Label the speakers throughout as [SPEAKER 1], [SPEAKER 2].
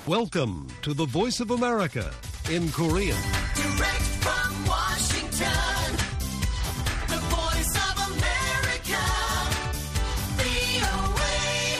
[SPEAKER 1] Welcome to the Voice of America in Korean.
[SPEAKER 2] Direct from Washington, the Voice of America, VOA.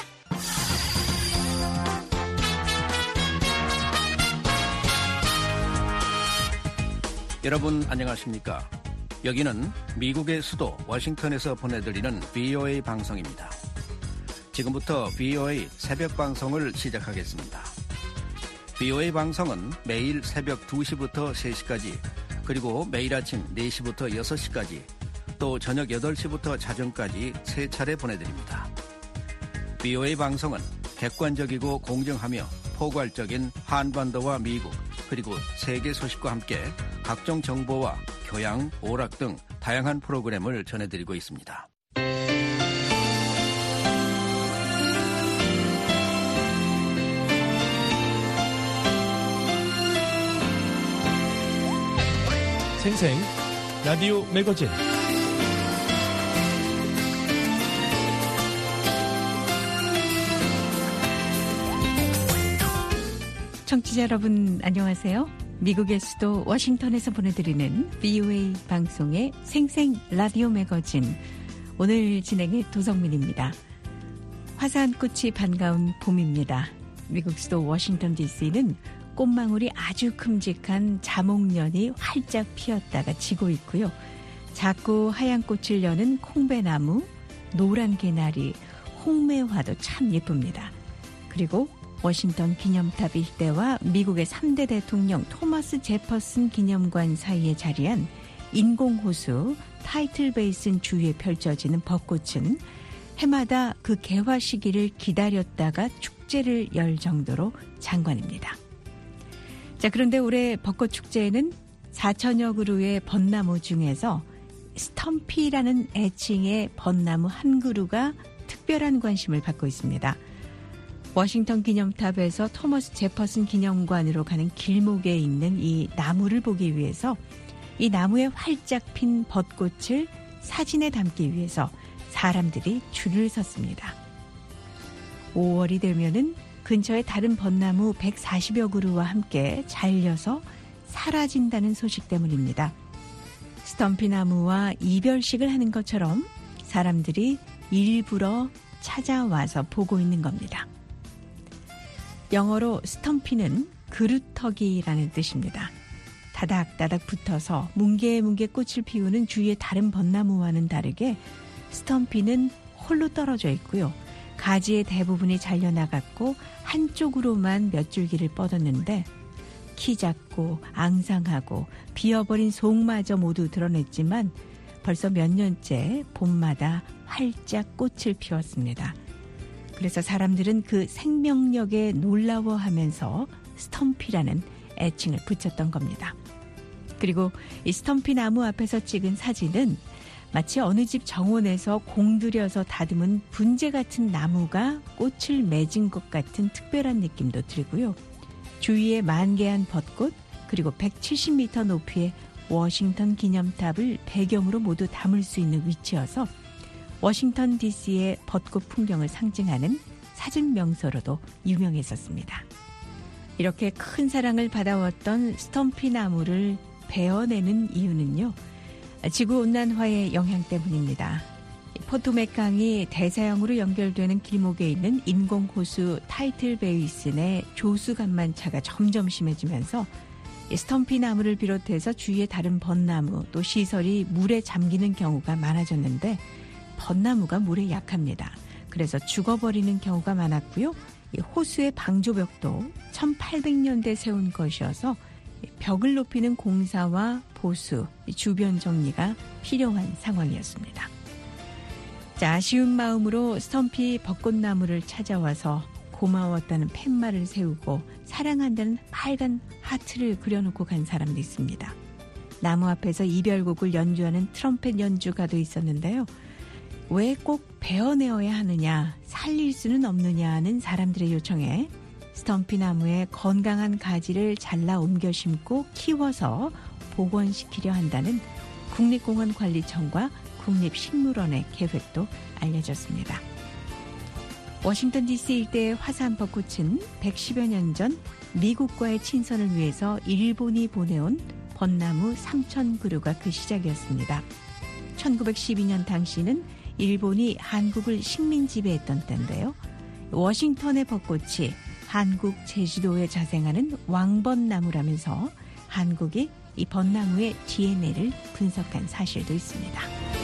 [SPEAKER 3] 여러분 안녕하십니까? 여기는 미국의 수도 워싱턴에서 보내드리는 VOA 방송입니다. 지금부터 VOA 새벽 방송을 시작하겠습니다. VOA 방송은 매일 새벽 2시부터 3시까지, 그리고 매일 아침 4시부터 6시까지, 또 저녁 8시부터 자정까지 3차례 보내드립니다. VOA 방송은 객관적이고 공정하며 포괄적인 한반도와 미국, 그리고 세계 소식과 함께 각종 정보와 교양, 오락 등 다양한 프로그램을 전해드리고 있습니다.
[SPEAKER 4] 생생 라디오 매거진
[SPEAKER 5] 청취자 여러분 안녕하세요. 미국의 수도 워싱턴에서 보내드리는 VOA 방송의 생생 라디오 매거진, 오늘 진행의 도성민입니다. 화사한 꽃이 반가운 봄입니다. 미국 수도 워싱턴 DC는 꽃망울이 아주 큼직한 자목련이 활짝 피었다가 지고 있고요. 작고 하얀 꽃을 여는 콩배나무, 노란 개나리, 홍매화도 참 예쁩니다. 그리고 워싱턴 기념탑 일대와 미국의 3대 대통령 토마스 제퍼슨 기념관 사이에 자리한 인공호수 타이틀 베이슨 주위에 펼쳐지는 벚꽃은 해마다 그 개화 시기를 기다렸다가 축제를 열 정도로 장관입니다. 자, 그런데 올해 벚꽃 축제에는 4천여 그루의 벚나무 중에서 스텀피라는 애칭의 벚나무 한 그루가 특별한 관심을 받고 있습니다. 워싱턴 기념탑에서 토머스 제퍼슨 기념관으로 가는 길목에 있는 이 나무를 보기 위해서, 이 나무에 활짝 핀 벚꽃을 사진에 담기 위해서 사람들이 줄을 섰습니다. 5월이 되면은 근처의 다른 벚나무 140여 그루와 함께 잘려서 사라진다는 소식 때문입니다. 스텀피 나무와 이별식을 하는 것처럼 사람들이 일부러 찾아와서 보고 있는 겁니다. 영어로 스텀피는 그루터기라는 뜻입니다. 다닥다닥 붙어서 뭉게뭉게 꽃을 피우는 주위의 다른 벚나무와는 다르게 스텀피는 홀로 떨어져 있고요. 가지의 대부분이 잘려나갔고 한쪽으로만 몇 줄기를 뻗었는데, 키 작고 앙상하고 비어버린 속마저 모두 드러냈지만 벌써 몇 년째 봄마다 활짝 꽃을 피웠습니다. 그래서 사람들은 그 생명력에 놀라워하면서 스텀피라는 애칭을 붙였던 겁니다. 그리고 이 스텀피 나무 앞에서 찍은 사진은 마치 어느 집 정원에서 공들여서 다듬은 분재 같은 나무가 꽃을 맺은 것 같은 특별한 느낌도 들고요. 주위에 만개한 벚꽃, 그리고 170m 높이의 워싱턴 기념탑을 배경으로 모두 담을 수 있는 위치여서 워싱턴 DC의 벚꽃 풍경을 상징하는 사진 명소로도 유명했었습니다. 이렇게 큰 사랑을 받아왔던 스텀피 나무를 베어내는 이유는요, 지구온난화의 영향 때문입니다. 포토맥 강이 대서양으로 연결되는 길목에 있는 인공호수 타이틀 베이슨의 조수간만차가 점점 심해지면서 스텀피 나무를 비롯해서 주위의 다른 벚나무, 또 시설이 물에 잠기는 경우가 많아졌는데, 벚나무가 물에 약합니다. 그래서 죽어버리는 경우가 많았고요. 이 호수의 방조벽도 1800년대 세운 것이어서 벽을 높이는 공사와 보수, 주변 정리가 필요한 상황이었습니다. 자, 아쉬운 마음으로 스텀피 벚꽃나무를 찾아와서 고마웠다는 팻말을 세우고 사랑한다는 빨간 하트를 그려놓고 간 사람도 있습니다. 나무 앞에서 이별곡을 연주하는 트럼펫 연주가도 있었는데요. 왜 꼭 베어내어야 하느냐, 살릴 수는 없느냐는 사람들의 요청에 스텀피 나무의 건강한 가지를 잘라 옮겨 심고 키워서 복원시키려 한다는 국립공원관리청과 국립식물원의 계획도 알려졌습니다. 워싱턴 DC 일대의 화사한 벚꽃은 110여 년 전 미국과의 친선을 위해서 일본이 보내온 벚나무 3,000그루가 그 시작이었습니다. 1912년 당시는 일본이 한국을 식민 지배했던 때인데요. 워싱턴의 벚꽃이 한국 제주도에 자생하는 왕벚나무라면서 한국이 이 벚나무의 DNA를 분석한 사실도 있습니다.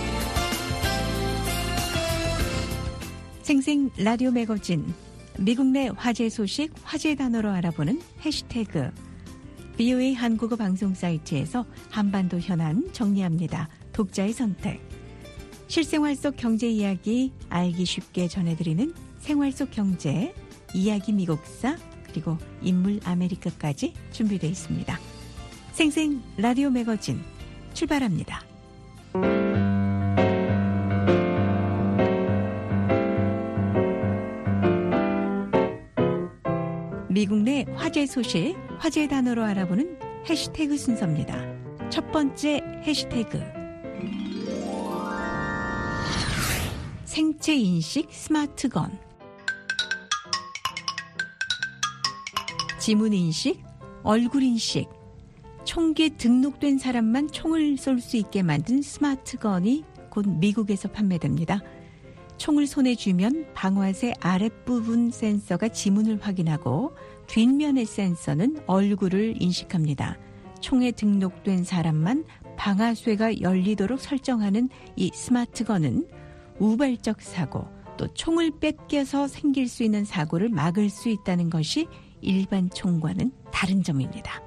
[SPEAKER 5] 생생 라디오 매거진, 미국 내 화제 소식, 화제 단어로 알아보는 해시태그, VOA 한국어 방송 사이트에서 한반도 현안 정리합니다. 독자의 선택. 실생활 속 경제 이야기 알기 쉽게 전해드리는 생활 속 경제, 이야기 미국사, 그리고 인물 아메리카까지 준비되어 있습니다. 생생 라디오 매거진 출발합니다. 미국 내 화제 소식, 화제 단어로 알아보는 해시태그 순서입니다. 첫 번째 해시태그. 생체 인식 스마트건. 지문 인식, 얼굴 인식. 총기에 등록된 사람만 총을 쏠 수 있게 만든 스마트건이 곧 미국에서 판매됩니다. 총을 손에 쥐면 방아쇠 아랫부분 센서가 지문을 확인하고 뒷면의 센서는 얼굴을 인식합니다. 총에 등록된 사람만 방아쇠가 열리도록 설정하는 이 스마트건은 우발적 사고, 또 총을 뺏겨서 생길 수 있는 사고를 막을 수 있다는 것이 일반 총과는 다른 점입니다.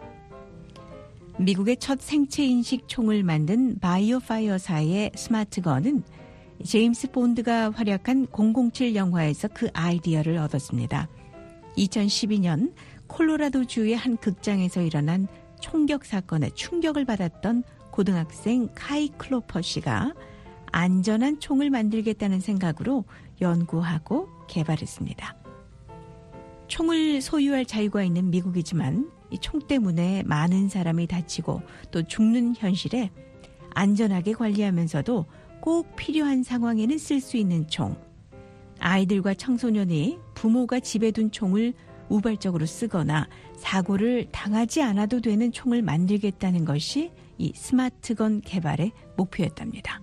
[SPEAKER 5] 미국의 첫 생체인식 총을 만든 바이오파이어사의 스마트건은 제임스 본드가 활약한 007 영화에서 그 아이디어를 얻었습니다. 2012년 콜로라도주의 한 극장에서 일어난 총격 사건에 충격을 받았던 고등학생 카이 클로퍼 씨가 안전한 총을 만들겠다는 생각으로 연구하고 개발했습니다. 총을 소유할 자유가 있는 미국이지만 이 총 때문에 많은 사람이 다치고 또 죽는 현실에 안전하게 관리하면서도 꼭 필요한 상황에는 쓸 수 있는 총. 아이들과 청소년이 부모가 집에 둔 총을 우발적으로 쓰거나 사고를 당하지 않아도 되는 총을 만들겠다는 것이 이 스마트건 개발의 목표였답니다.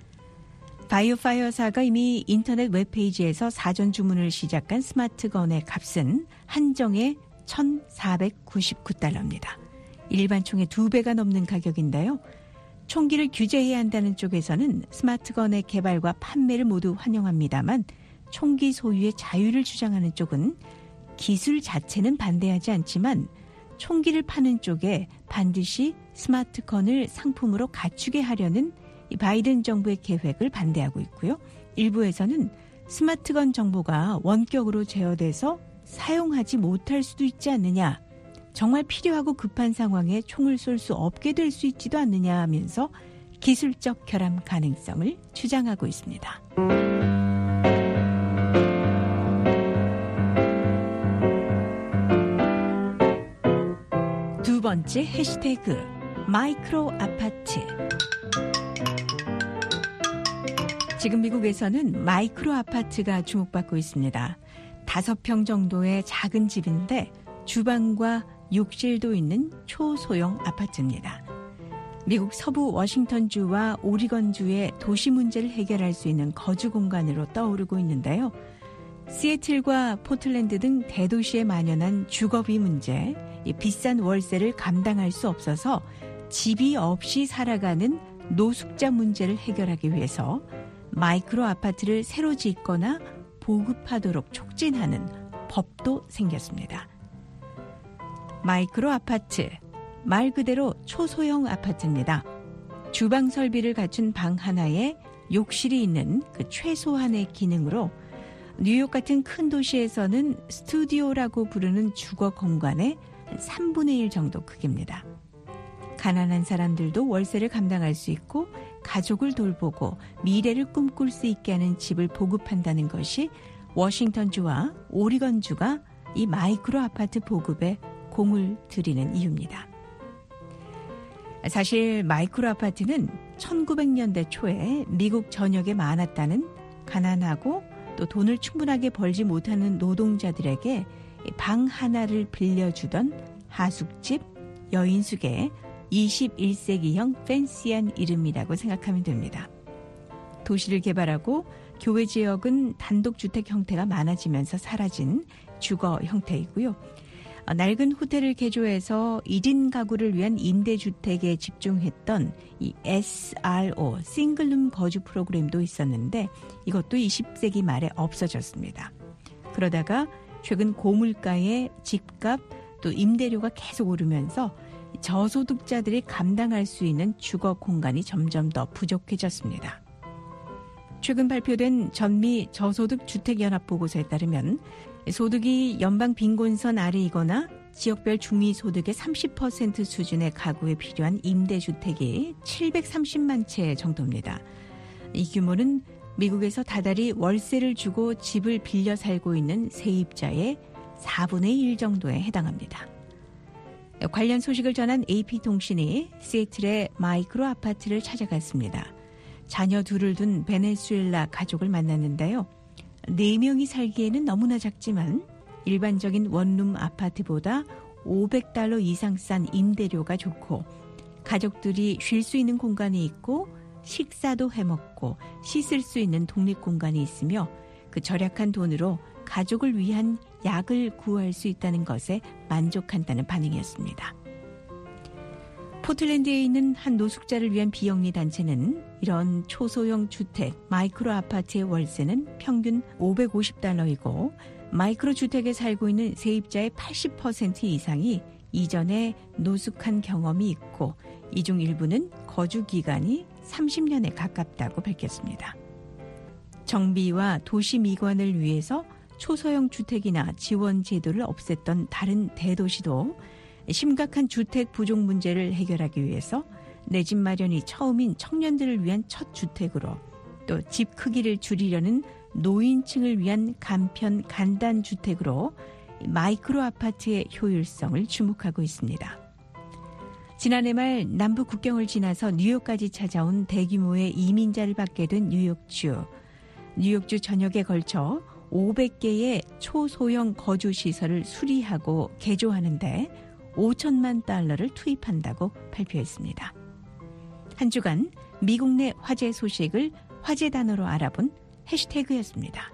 [SPEAKER 5] 바이오파이어사가 이미 인터넷 웹페이지에서 사전 주문을 시작한 스마트건의 값은 한정에 $1,499입니다. 일반 총의 2배가 넘는 가격인데요. 총기를 규제해야 한다는 쪽에서는 스마트건의 개발과 판매를 모두 환영합니다만 총기 소유의 자유를 주장하는 쪽은 기술 자체는 반대하지 않지만 총기를 파는 쪽에 반드시 스마트건을 상품으로 갖추게 하려는 이 바이든 정부의 계획을 반대하고 있고요. 일부에서는 스마트건 정보가 원격으로 제어돼서 사용하지 못할 수도 있지 않느냐, 정말 필요하고 급한 상황에 총을 쏠 수 없게 될 수 있지도 않느냐 하면서 기술적 결함 가능성을 주장하고 있습니다. 두 번째 해시태그, 마이크로 아파트. 지금 미국에서는 마이크로 아파트가 주목받고 있습니다. 5평 정도의 작은 집인데 주방과 욕실도 있는 초소형 아파트입니다. 미국 서부 워싱턴주와 오리건주의 도시 문제를 해결할 수 있는 거주 공간으로 떠오르고 있는데요. 시애틀과 포틀랜드 등 대도시에 만연한 주거비 문제, 비싼 월세를 감당할 수 없어서 집이 없이 살아가는 노숙자 문제를 해결하기 위해서 마이크로 아파트를 새로 짓거나 보급하도록 촉진하는 법도 생겼습니다. 마이크로 아파트, 말 그대로 초소형 아파트입니다. 주방 설비를 갖춘 방 하나에 욕실이 있는 그 최소한의 기능으로 뉴욕 같은 큰 도시에서는 스튜디오라고 부르는 주거 공간의 3분의 1 정도 크기입니다. 가난한 사람들도 월세를 감당할 수 있고 가족을 돌보고 미래를 꿈꿀 수 있게 하는 집을 보급한다는 것이 워싱턴주와 오리건주가 이 마이크로 아파트 보급에 공을 들이는 이유입니다. 사실 마이크로 아파트는 1900년대 초에 미국 전역에 많았다는 가난하고 또 돈을 충분하게 벌지 못하는 노동자들에게 방 하나를 빌려주던 하숙집, 여인숙의 21세기형 팬시한 이름이라고 생각하면 됩니다. 도시를 개발하고 교외 지역은 단독주택 형태가 많아지면서 사라진 주거 형태이고요. 낡은 호텔을 개조해서 1인 가구를 위한 임대주택에 집중했던 이 SRO, 싱글룸 거주 프로그램도 있었는데 이것도 20세기 말에 없어졌습니다. 그러다가 최근 고물가의 집값 또 임대료가 계속 오르면서 저소득자들이 감당할 수 있는 주거 공간이 점점 더 부족해졌습니다. 최근 발표된 전미 저소득 주택연합보고서에 따르면 소득이 연방 빈곤선 아래이거나 지역별 중위소득의 30% 수준의 가구에 필요한 임대주택이 730만 채 정도입니다. 이 규모는 미국에서 다달이 월세를 주고 집을 빌려 살고 있는 세입자의 4분의 1 정도에 해당합니다. 관련 소식을 전한 AP통신이 시애틀의 마이크로 아파트를 찾아갔습니다. 자녀 둘을 둔 베네수엘라 가족을 만났는데요. 4명이 살기에는 너무나 작지만 일반적인 원룸 아파트보다 $500 이상 싼 임대료가 좋고 가족들이 쉴 수 있는 공간이 있고 식사도 해먹고 씻을 수 있는 독립공간이 있으며 그 절약한 돈으로 가족을 위한 약을 구할 수 있다는 것에 만족한다는 반응이었습니다. 포틀랜드에 있는 한 노숙자를 위한 비영리 단체는 이런 초소형 주택, 마이크로 아파트의 월세는 평균 $550이고 마이크로 주택에 살고 있는 세입자의 80% 이상이 이전에 노숙한 경험이 있고 이 중 일부는 거주 기간이 30년에 가깝다고 밝혔습니다. 정비와 도시 미관을 위해서 초소형 주택이나 지원 제도를 없앴던 다른 대도시도 심각한 주택 부족 문제를 해결하기 위해서 내 집 마련이 처음인 청년들을 위한 첫 주택으로 또 집 크기를 줄이려는 노인층을 위한 간편 간단 주택으로 마이크로 아파트의 효율성을 주목하고 있습니다. 지난해 말 남북 국경을 지나서 뉴욕까지 찾아온 대규모의 이민자를 받게 된 뉴욕주 전역에 걸쳐 500개의 초소형 거주시설을 수리하고 개조하는데 $5천만 투입한다고 발표했습니다. 한 주간 미국 내 화제 소식을 화제 단어로 알아본 해시태그였습니다.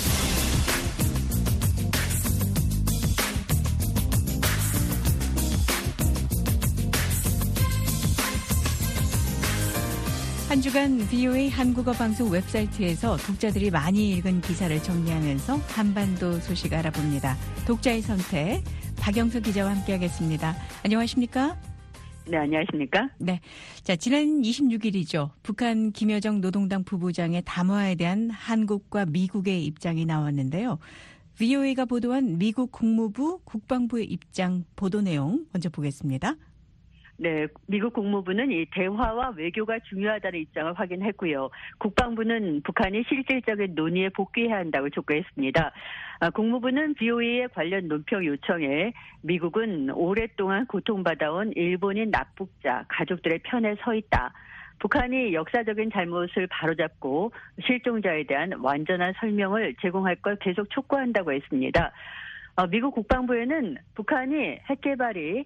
[SPEAKER 5] 한 주간 VOA 한국어 방송 웹사이트에서 독자들이 많이 읽은 기사를 정리하면서 한반도 소식 알아봅니다. 독자의 선택, 박영석 기자와 함께하겠습니다. 안녕하십니까?
[SPEAKER 6] 네, 안녕하십니까?
[SPEAKER 5] 네. 자, 지난 26일이죠. 북한 김여정 노동당 부부장의 담화에 대한 한국과 미국의 입장이 나왔는데요. VOA가 보도한 미국 국무부 국방부의 입장 보도 내용 먼저 보겠습니다.
[SPEAKER 6] 네, 미국 국무부는 이 대화와 외교가 중요하다는 입장을 확인했고요. 국방부는 북한이 실질적인 논의에 복귀해야 한다고 촉구했습니다. 국무부는 VOA의 관련 논평 요청에 미국은 오랫동안 고통받아온 일본인 납북자, 가족들의 편에 서 있다. 북한이 역사적인 잘못을 바로잡고 실종자에 대한 완전한 설명을 제공할 걸 계속 촉구한다고 했습니다. 미국 국방부에는 북한이 핵 개발이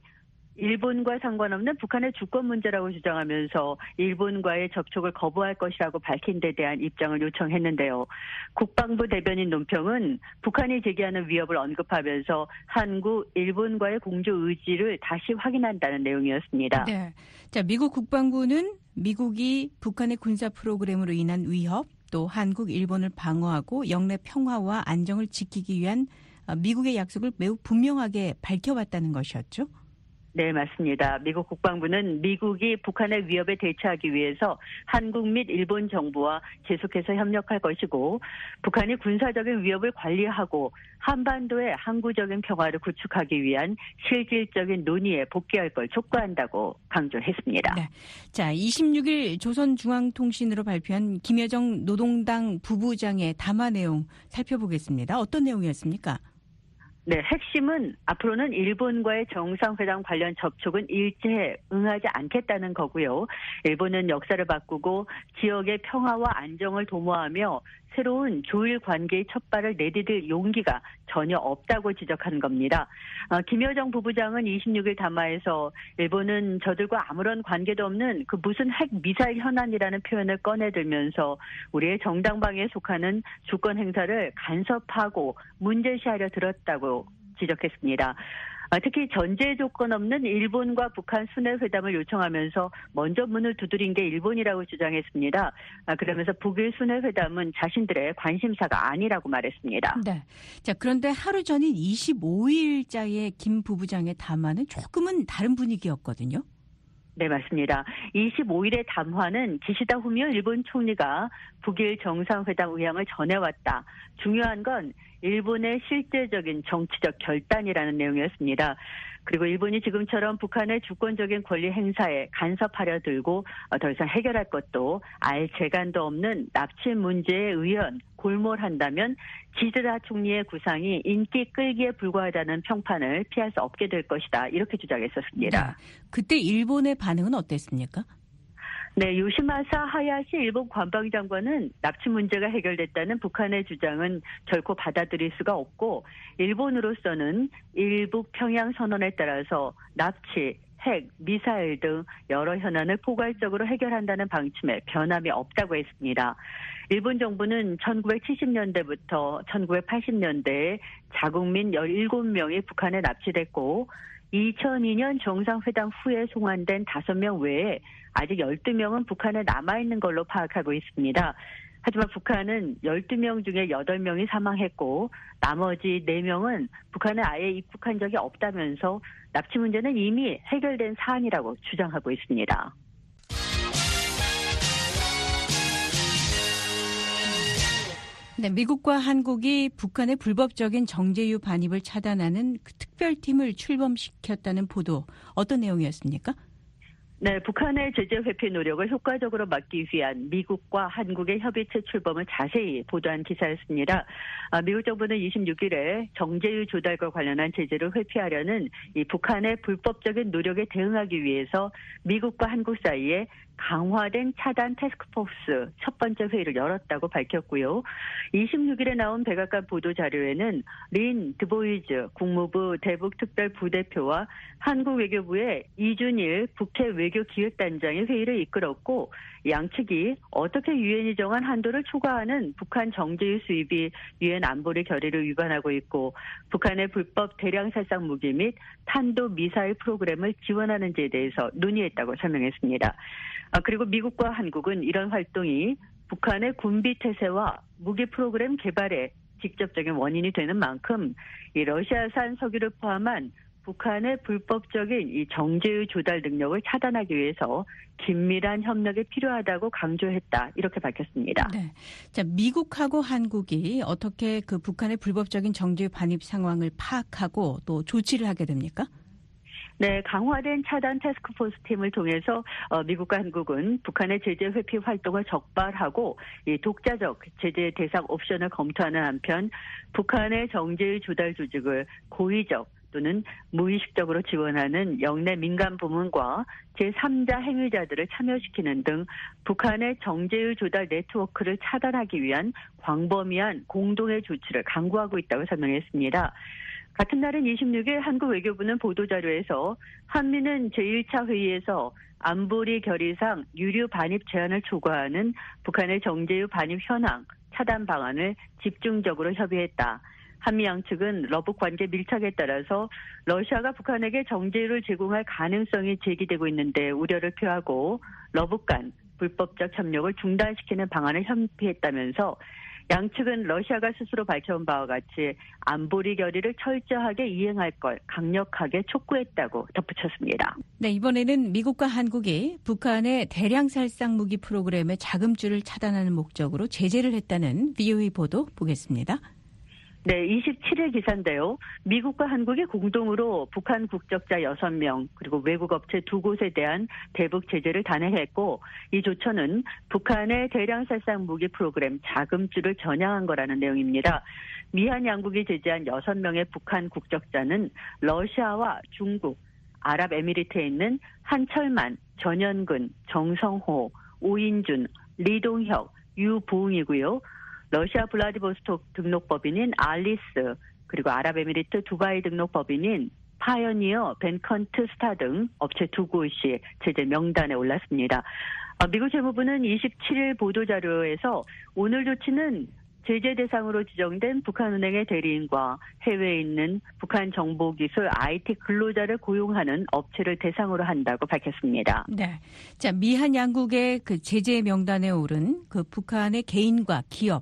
[SPEAKER 6] 일본과 상관없는 북한의 주권 문제라고 주장하면서 일본과의 접촉을 거부할 것이라고 밝힌 데 대한 입장을 요청했는데요. 국방부 대변인 논평은 북한이 제기하는 위협을 언급하면서 한국, 일본과의 공조 의지를 다시 확인한다는 내용이었습니다.
[SPEAKER 5] 네. 자, 미국 국방부는 미국이 북한의 군사 프로그램으로 인한 위협, 또 한국, 일본을 방어하고 영내 평화와 안정을 지키기 위한 미국의 약속을 매우 분명하게 밝혀왔다는 것이었죠.
[SPEAKER 6] 네, 맞습니다. 미국 국방부는 미국이 북한의 위협에 대처하기 위해서 한국 및 일본 정부와 계속해서 협력할 것이고 북한이 군사적인 위협을 관리하고 한반도의 항구적인 평화를 구축하기 위한 실질적인 논의에 복귀할 걸 촉구한다고 강조했습니다.
[SPEAKER 5] 네. 자, 26일 조선중앙통신으로 발표한 김여정 노동당 부부장의 담화 내용 살펴보겠습니다. 어떤 내용이었습니까?
[SPEAKER 6] 네, 핵심은 앞으로는 일본과의 정상회담 관련 접촉은 일제에 응하지 않겠다는 거고요. 일본은 역사를 바꾸고 지역의 평화와 안정을 도모하며 새로운 조일 관계의 첫 발을 내디딜 용기가 전혀 없다고 지적한 겁니다. 김여정 부부장은 26일 담화에서 일본은 저들과 아무런 관계도 없는 그 무슨 핵 미사일 현안이라는 표현을 꺼내들면서 우리의 정당방위에 속하는 주권 행사를 간섭하고 문제시하려 들었다고 지적했습니다. 특히 전제 조건 없는 일본과 북한 순회 회담을 요청하면서 먼저 문을 두드린 게 일본이라고 주장했습니다. 그러면서 북일 순회 회담은 자신들의 관심사가 아니라고 말했습니다.
[SPEAKER 5] 네. 자, 그런데 하루 전인 25일자의 김 부부장의 담화는 조금은 다른 분위기였거든요.
[SPEAKER 6] 네, 맞습니다. 25일의 담화는 기시다 후미오 일본 총리가 북일 정상회담 의향을 전해왔다. 중요한 건 일본의 실제적인 정치적 결단이라는 내용이었습니다. 그리고 일본이 지금처럼 북한의 주권적인 권리 행사에 간섭하려 들고 더 이상 해결할 것도 알 재간도 없는 납치 문제에 의연 골몰한다면 기시다 총리의 구상이 인기 끌기에 불과하다는 평판을 피할 수 없게 될 것이다. 이렇게 주장했었습니다.
[SPEAKER 5] 네. 그때 일본의 반응은 어땠습니까?
[SPEAKER 6] 네, 요시마사 하야시 일본 관방장관은 납치 문제가 해결됐다는 북한의 주장은 결코 받아들일 수가 없고 일본으로서는 일북 평양 선언에 따라서 납치, 핵, 미사일 등 여러 현안을 포괄적으로 해결한다는 방침에 변함이 없다고 했습니다. 일본 정부는 1970년대부터 1980년대에 자국민 17명이 북한에 납치됐고 2002년 정상회담 후에 송환된 5명 외에 아직 12명은 북한에 남아있는 걸로 파악하고 있습니다. 하지만 북한은 12명 중에 8명이 사망했고 나머지 4명은 북한에 아예 입국한 적이 없다면서 납치 문제는 이미 해결된 사안이라고 주장하고 있습니다.
[SPEAKER 5] 네, 미국과 한국이 북한의 불법적인 정제유 반입을 차단하는 그 특별팀을 출범시켰다는 보도, 어떤 내용이었습니까?
[SPEAKER 6] 네, 북한의 제재 회피 노력을 효과적으로 막기 위한 미국과 한국의 협의체 출범을 자세히 보도한 기사였습니다. 미국 정부는 26일에 정제유 조달과 관련한 제재를 회피하려는 이 북한의 불법적인 노력에 대응하기 위해서 미국과 한국 사이에 강화된 차단 태스크포스 첫 번째 회의를 열었다고 밝혔고요. 26일에 나온 백악관 보도자료에는 린 드보이즈 국무부 대북특별부대표와 한국 외교부의 이준일 북해 외교기획단장이 회의를 이끌었고 양측이 어떻게 유엔이 정한 한도를 초과하는 북한 정제유 수입이 유엔 안보리 결의를 위반하고 있고 북한의 불법 대량 살상 무기 및 탄도 미사일 프로그램을 지원하는지에 대해서 논의했다고 설명했습니다. 그리고 미국과 한국은 이런 활동이 북한의 군비 태세와 무기 프로그램 개발에 직접적인 원인이 되는 만큼 이 러시아산 석유를 포함한 북한의 불법적인 이 정제유 조달 능력을 차단하기 위해서 긴밀한 협력이 필요하다고 강조했다. 이렇게 밝혔습니다.
[SPEAKER 5] 네. 자, 미국하고 한국이 어떻게 그 북한의 불법적인 정제유 반입 상황을 파악하고 또 조치를 하게 됩니까?
[SPEAKER 6] 네, 강화된 차단 태스크포스 팀을 통해서 미국과 한국은 북한의 제재 회피 활동을 적발하고 이 독자적 제재 대상 옵션을 검토하는 한편 북한의 정제유 조달 조직을 고의적 또는 무의식적으로 지원하는 영내 민간 부문과 제3자 행위자들을 참여시키는 등 북한의 정제유 조달 네트워크를 차단하기 위한 광범위한 공동의 조치를 강구하고 있다고 설명했습니다. 같은 날인 26일 한국 외교부는 보도자료에서 한미는 제1차 회의에서 안보리 결의상 유류 반입 제한을 초과하는 북한의 정제유 반입 현황, 차단 방안을 집중적으로 협의했다. 한미 양측은 러북 관계 밀착에 따라서 러시아가 북한에게 정제유를 제공할 가능성이 제기되고 있는데 우려를 표하고 러북 간 불법적 협력을 중단시키는 방안을 협의했다면서 양측은 러시아가 스스로 밝혀온 바와 같이 안보리 결의를 철저하게 이행할 걸 강력하게 촉구했다고 덧붙였습니다.
[SPEAKER 5] 네, 이번에는 미국과 한국이 북한의 대량 살상 무기 프로그램의 자금줄을 차단하는 목적으로 제재를 했다는 VOA 보도 보겠습니다.
[SPEAKER 6] 네, 27일 기사인데요. 미국과 한국이 공동으로 북한 국적자 6명 그리고 외국 업체 2곳에 대한 대북 제재를 단행했고 이 조처는 북한의 대량 살상 무기 프로그램 자금줄을 겨냥한 거라는 내용입니다. 미한 양국이 제재한 6명의 북한 국적자는 러시아와 중국, 아랍에미리트에 있는 한철만, 전현근, 정성호, 오인준, 리동혁, 유보응이고요. 러시아 블라디보스톡 등록법인인 알리스, 그리고 아랍에미리트 두바이 등록법인인 파이어니어, 벤컨트 스타 등 업체 2곳이 제재 명단에 올랐습니다. 미국 재무부는 27일 보도자료에서 오늘 조치는 제재 대상으로 지정된 북한은행의 대리인과 해외에 있는 북한 정보기술 IT 근로자를 고용하는 업체를 대상으로 한다고 밝혔습니다.
[SPEAKER 5] 네. 자, 미한 양국의 그 제재 명단에 오른 그 북한의 개인과 기업,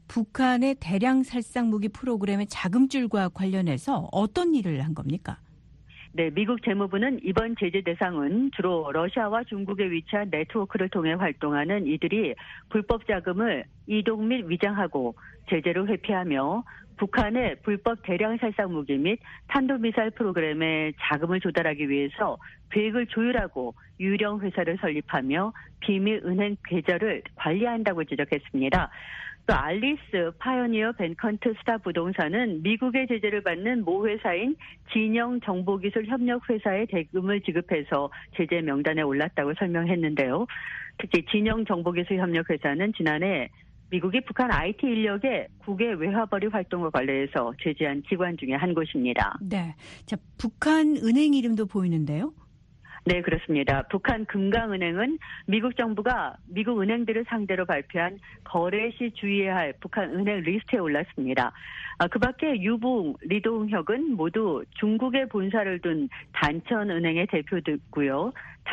[SPEAKER 5] 북한의 대량 살상 무기 프로그램의 자금줄과 관련해서 어떤 일을 한 겁니까?
[SPEAKER 6] 네, 미국 재무부는 이번 제재 대상은 주로 러시아와 중국에 위치한 네트워크를 통해 활동하는 이들이 불법 자금을 이동 및 위장하고 제재를 회피하며 북한의 불법 대량 살상 무기 및 탄도미사일 프로그램에 자금을 조달하기 위해서 계획을 조율하고 유령 회사를 설립하며 비밀 은행 계좌를 관리한다고 지적했습니다. 또 알리스, 파이어니어, 벤컨트 스타 부동산은 미국의 제재를 받는 모 회사인 진영 정보기술 협력 회사에 대금을 지급해서 제재 명단에 올랐다고 설명했는데요. 특히 진영 정보기술 협력 회사는 지난해 미국이 북한 IT 인력의 국외 외화벌이 활동과 관련해서 제재한 기관 중에 한 곳입니다.
[SPEAKER 5] 네. 자, 북한 은행 이름도 보이는데요.
[SPEAKER 6] 네, 그렇습니다. 북한 금강은행은 미국 정부가 미국 은행들을 상대로 발표한 거래 시 주의해야 할 북한 은행 리스트에 올랐습니다. 그 밖에 유붕, 리동혁은 모두 중국의 본사를 둔 단천은행의 대표고요.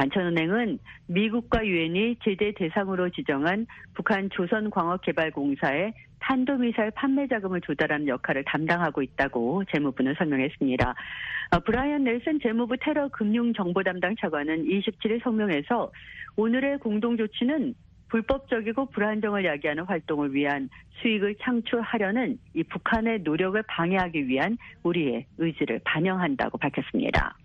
[SPEAKER 6] 단천은행은 미국과 유엔이 제재 대상으로 지정한 북한 조선광학개발공사에 탄도미사일 판매 자금을 조달하는 역할을 담당하고 있다고 재무부는 설명했습니다. 브라이언 넬슨 재무부 테러 금융 정보 담당 차관은 27일 성명에서 오늘의 공동 조치는 불법적이고 불안정을 야기하는 활동을 위한 수익을 창출하려는 이 북한의 노력을 방해하기 위한 우리의 의지를 반영한다고 밝혔습니다.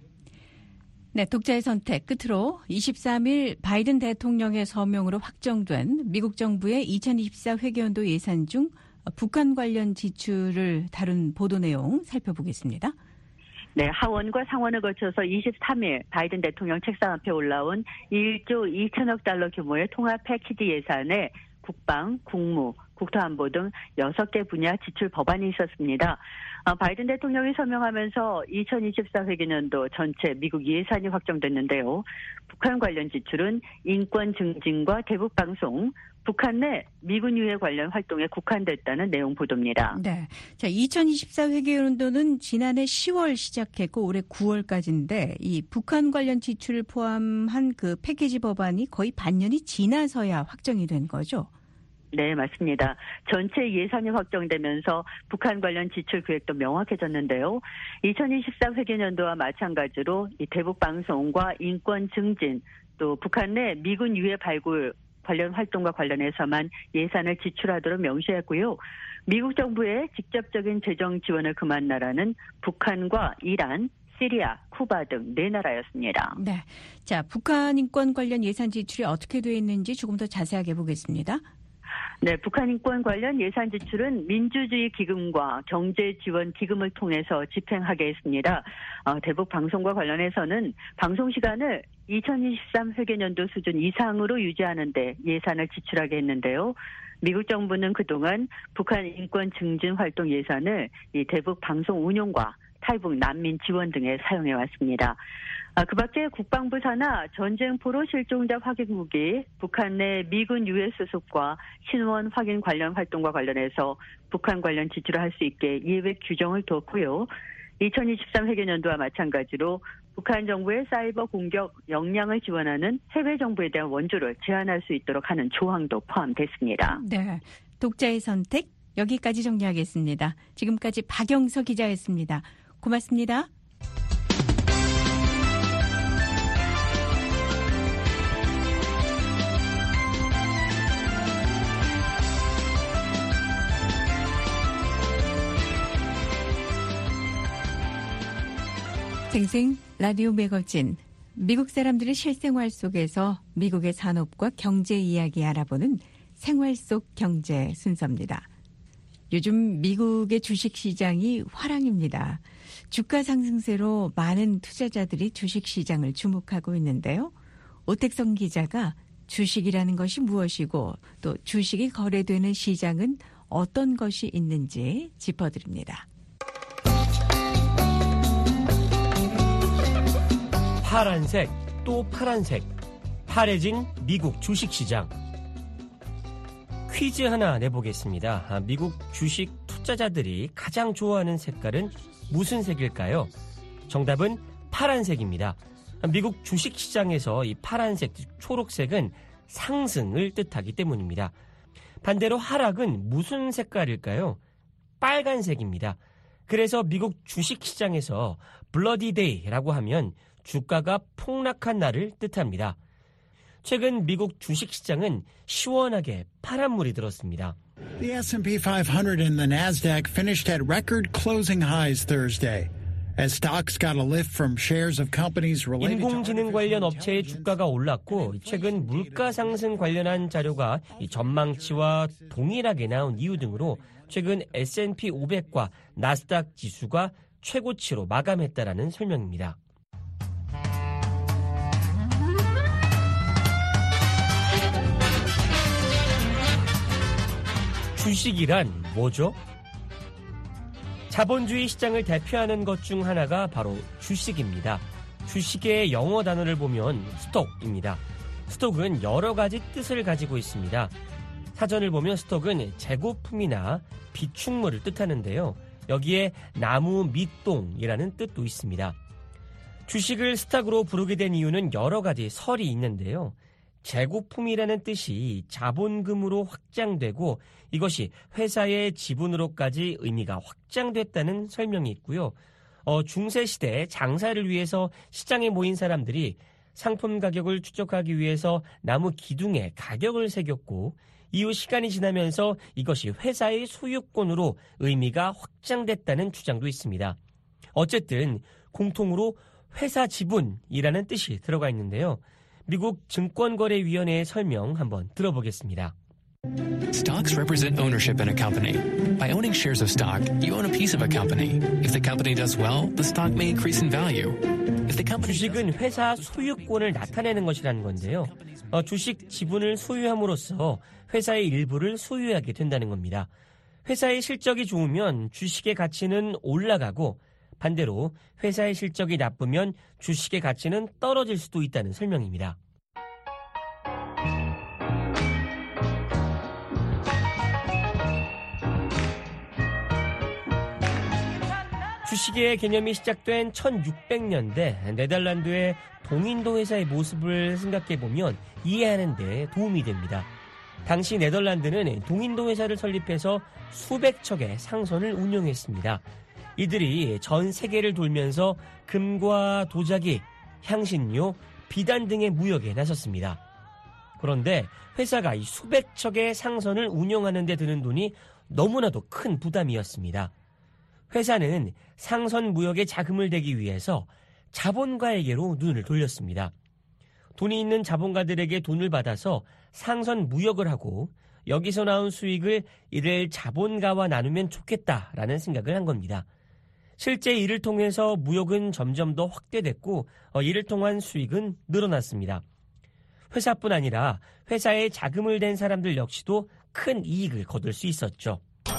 [SPEAKER 5] 네, 독자의 선택 끝으로 23일 바이든 대통령의 서명으로 확정된 미국 정부의 2024 회계연도 예산 중 북한 관련 지출을 다룬 보도 내용 살펴보겠습니다.
[SPEAKER 6] 네, 하원과 상원을 거쳐서 23일 바이든 대통령 책상 앞에 올라온 1조 2천억 달러 규모의 통합 패키지 예산에 국방, 국무, 국토안보 등 6개 분야 지출 법안이 있었습니다. 바이든 대통령이 서명하면서 2024 회계년도 전체 미국 예산이 확정됐는데요. 북한 관련 지출은 인권 증진과 대북 방송, 북한 내 미군 유해 관련 활동에 국한됐다는 내용 보도입니다.
[SPEAKER 5] 네. 자, 2024 회계연도는 지난해 10월 시작했고 올해 9월까지인데 이 북한 관련 지출을 포함한 그 패키지 법안이 거의 반년이 지나서야 확정이 된 거죠.
[SPEAKER 6] 네, 맞습니다. 전체 예산이 확정되면서 북한 관련 지출 계획도 명확해졌는데요. 2024 회계년도와 마찬가지로 이 대북 방송과 인권 증진, 또 북한 내 미군 유해 발굴 관련 활동과 관련해서만 예산을 지출하도록 명시했고요. 미국 정부의 직접적인 재정 지원을 금한 나라는 북한과 이란, 시리아, 쿠바 등 4나라였습니다.
[SPEAKER 5] 네. 자, 북한 인권 관련 예산 지출이 어떻게 되어 있는지 조금 더 자세하게 보겠습니다.
[SPEAKER 6] 네, 북한 인권 관련 예산 지출은 민주주의 기금과 경제 지원 기금을 통해서 집행하게 했습니다. 대북 방송과 관련해서는 방송 시간을 2023 회계년도 수준 이상으로 유지하는 데 예산을 지출하게 했는데요. 미국 정부는 그동안 북한 인권 증진 활동 예산을 이 대북 방송 운용과 탈북 난민 지원 등에 사용해 왔습니다. 그 밖에 국방부 산하 전쟁포로 실종자 확인국이 북한 내 미군 유해 수습과 신원 확인 관련 활동과 관련해서 북한 관련 지출을 할 수 있게 예외 규정을 두었고요. 2023 회계년도와 마찬가지로 북한 정부의 사이버 공격 역량을 지원하는 해외 정부에 대한 원조를 제한할 수 있도록 하는 조항도 포함됐습니다.
[SPEAKER 5] 네, 독자의 선택 여기까지 정리하겠습니다. 지금까지 박영서 기자였습니다. 고맙습니다. 생생 라디오 매거진, 미국 사람들의 실생활 속에서 미국의 산업과 경제 이야기 알아보는 생활 속 경제 순서입니다. 요즘 미국의 주식시장이 화랑입니다. 주가 상승세로 많은 투자자들이 주식시장을 주목하고 있는데요. 오택성 기자가 주식이라는 것이 무엇이고 또 주식이 거래되는 시장은 어떤 것이 있는지 짚어드립니다.
[SPEAKER 7] 파란색, 또 파란색. 파래진 미국 주식시장. 퀴즈 하나 내보겠습니다. 미국 주식 투자자들이 가장 좋아하는 색깔은 무슨 색일까요? 정답은 파란색입니다. 미국 주식시장에서 이 파란색, 초록색은 상승을 뜻하기 때문입니다. 반대로 하락은 무슨 색깔일까요? 빨간색입니다. 그래서 미국 주식시장에서 블러디 데이라고 하면 주가가 폭락한 날을 뜻합니다. 최근 미국 주식시장은 시원하게 파란물이 들었습니다.
[SPEAKER 8] The S&P 500 and the Nasdaq finished at record closing highs Thursday. As stocks got a lift from shares of companies related to
[SPEAKER 7] 인공지능 관련 업체의 주가가 올랐고 최근 물가 상승 관련한 자료가 전망치와 동일하게 나온 이유 등으로 최근 S&P 500과 나스닥 지수가 최고치로 마감했다라는 설명입니다. 주식이란 뭐죠? 자본주의 시장을 대표하는 것 중 하나가 바로 주식입니다. 주식의 영어 단어를 보면 스톡입니다. 스톡은 여러 가지 뜻을 가지고 있습니다. 사전을 보면 스톡은 재고품이나 비축물을 뜻하는데요. 여기에 나무 밑동이라는 뜻도 있습니다. 주식을 스탁으로 부르게 된 이유는 여러 가지 설이 있는데요. 재고품이라는 뜻이 자본금으로 확장되고 이것이 회사의 지분으로까지 의미가 확장됐다는 설명이 있고요. 중세시대 장사를 위해서 시장에 모인 사람들이 상품 가격을 추적하기 위해서 나무 기둥에 가격을 새겼고 이후 시간이 지나면서 이것이 회사의 소유권으로 의미가 확장됐다는 주장도 있습니다. 어쨌든 공통으로 회사 지분이라는 뜻이 들어가 있는데요. 미국 증권거래위원회의 설명 한번 들어보겠습니다.
[SPEAKER 9] Stocks represent ownership in a company. By owning shares of stock, you own a piece of a company. If the company does well, the stock may increase in value. If the company
[SPEAKER 7] 주식은 회사 소유권을 나타내는 것이라는 건데요. 주식 지분을 소유함으로써 회사의 일부를 소유하게 된다는 겁니다. 회사의 실적이 좋으면 주식의 가치는 올라가고 반대로 회사의 실적이 나쁘면 주식의 가치는 떨어질 수도 있다는 설명입니다. 주식의 개념이 시작된 1600년대 네덜란드의 동인도 회사의 모습을 생각해보면 이해하는 데 도움이 됩니다. 당시 네덜란드는 동인도 회사를 설립해서 수백 척의 상선을 운영했습니다. 이들이 전 세계를 돌면서 금과 도자기, 향신료, 비단 등의 무역에 나섰습니다. 그런데 회사가 이 수백 척의 상선을 운영하는 데 드는 돈이 너무나도 큰 부담이었습니다. 회사는 상선 무역에 자금을 대기 위해서 자본가에게로 눈을 돌렸습니다. 돈이 있는 자본가들에게 돈을 받아서 상선 무역을 하고 여기서 나온 수익을 이를 자본가와 나누면 좋겠다라는 생각을 한 겁니다. 실제 이를 통해서 무역은 점점 더 확대됐고 이를 통한 수익은 늘어났습니다. 회사뿐 아니라 회사에 자금을 댄 사람들 역시도 큰 이익을 거둘 수 있었죠.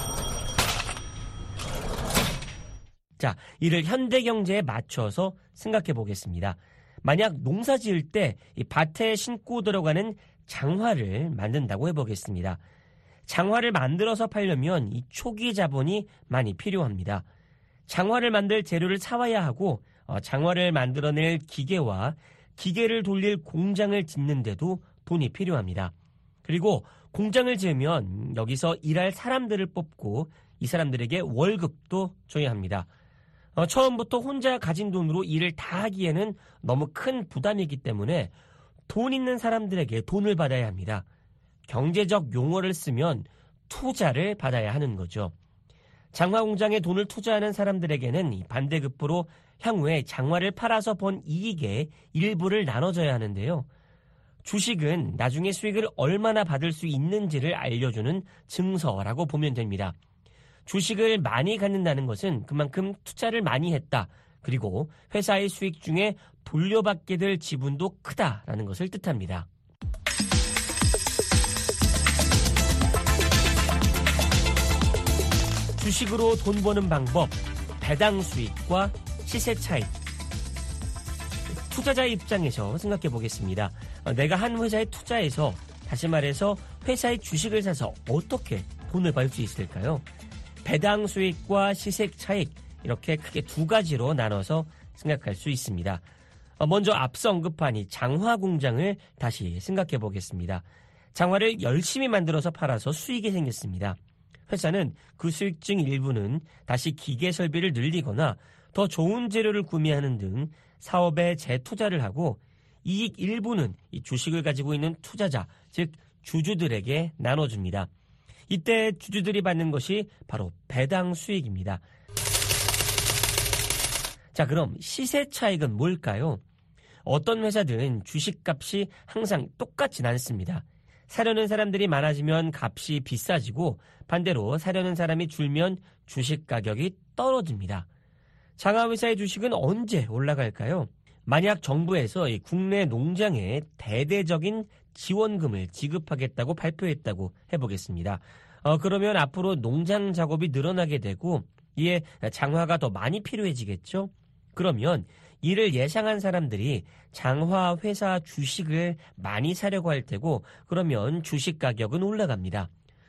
[SPEAKER 7] 자, 이를 현대 경제에 맞춰서 생각해 보겠습니다. 만약 농사 지을 때 이 밭에 심고 들어가는 장화를 만든다고 해보겠습니다. 장화를 만들어서 팔려면 이 초기 자본이 많이 필요합니다. 장화를 만들 재료를 사와야 하고 장화를 만들어낼 기계와 기계를 돌릴 공장을 짓는데도 돈이 필요합니다. 그리고 공장을 지으면 여기서 일할 사람들을 뽑고 이 사람들에게 월급도 줘야 합니다. 처음부터 혼자 가진 돈으로 일을 다 하기에는 너무 큰 부담이기 때문에 돈 있는 사람들에게 돈을 받아야 합니다. 경제적 용어를 쓰면 투자를 받아야 하는 거죠. 장화 공장에 돈을 투자하는 사람들에게는 반대급부로 향후에 장화를 팔아서 번 이익의 일부를 나눠줘야 하는데요. 주식은 나중에 수익을 얼마나 받을 수 있는지를 알려주는 증서라고 보면 됩니다. 주식을 많이 갖는다는 것은 그만큼 투자를 많이 했다. 그리고 회사의 수익 중에 돌려받게 될 지분도 크다라는 것을 뜻합니다. 주식으로 돈 버는 방법, 배당 수익과 시세 차익. 투자자 입장에서 생각해 보겠습니다. 내가 한 회사에 투자해서, 다시 말해서 회사의 주식을 사서 어떻게 돈을 벌 수 있을까요? 배당 수익과 시세 차익, 이렇게 크게 두 가지로 나눠서 생각할 수 있습니다. 먼저 앞서 언급한 이 장화 공장을 다시 생각해 보겠습니다. 장화를 열심히 만들어서 팔아서 수익이 생겼습니다. 회사는 그 수익 중 일부는 다시 기계 설비를 늘리거나 더 좋은 재료를 구매하는 등 사업에 재투자를 하고, 이익 일부는 이 주식을 가지고 있는 투자자, 즉 주주들에게 나눠줍니다. 이때 주주들이 받는 것이 바로 배당 수익입니다. 자, 그럼 시세 차익은 뭘까요? 어떤 회사든 주식값이 항상 똑같진 않습니다. 사려는 사람들이 많아지면 값이 비싸지고, 반대로 사려는 사람이 줄면 주식 가격이 떨어집니다. 장화회사의 주식은 언제 올라갈까요? 만약 정부에서 이 국내 농장에 대대적인 지원금을 지급하겠다고 발표했다고 해보겠습니다. 그러면 앞으로 농장 작업이 늘어나게 되고, 이에 장화가 더 많이 필요해지겠죠? 그러면 이를 예상한 사람들이 장화 회사 주식을 많이 사려고 할 테고, 그러면 주식 가격은 올라갑니다.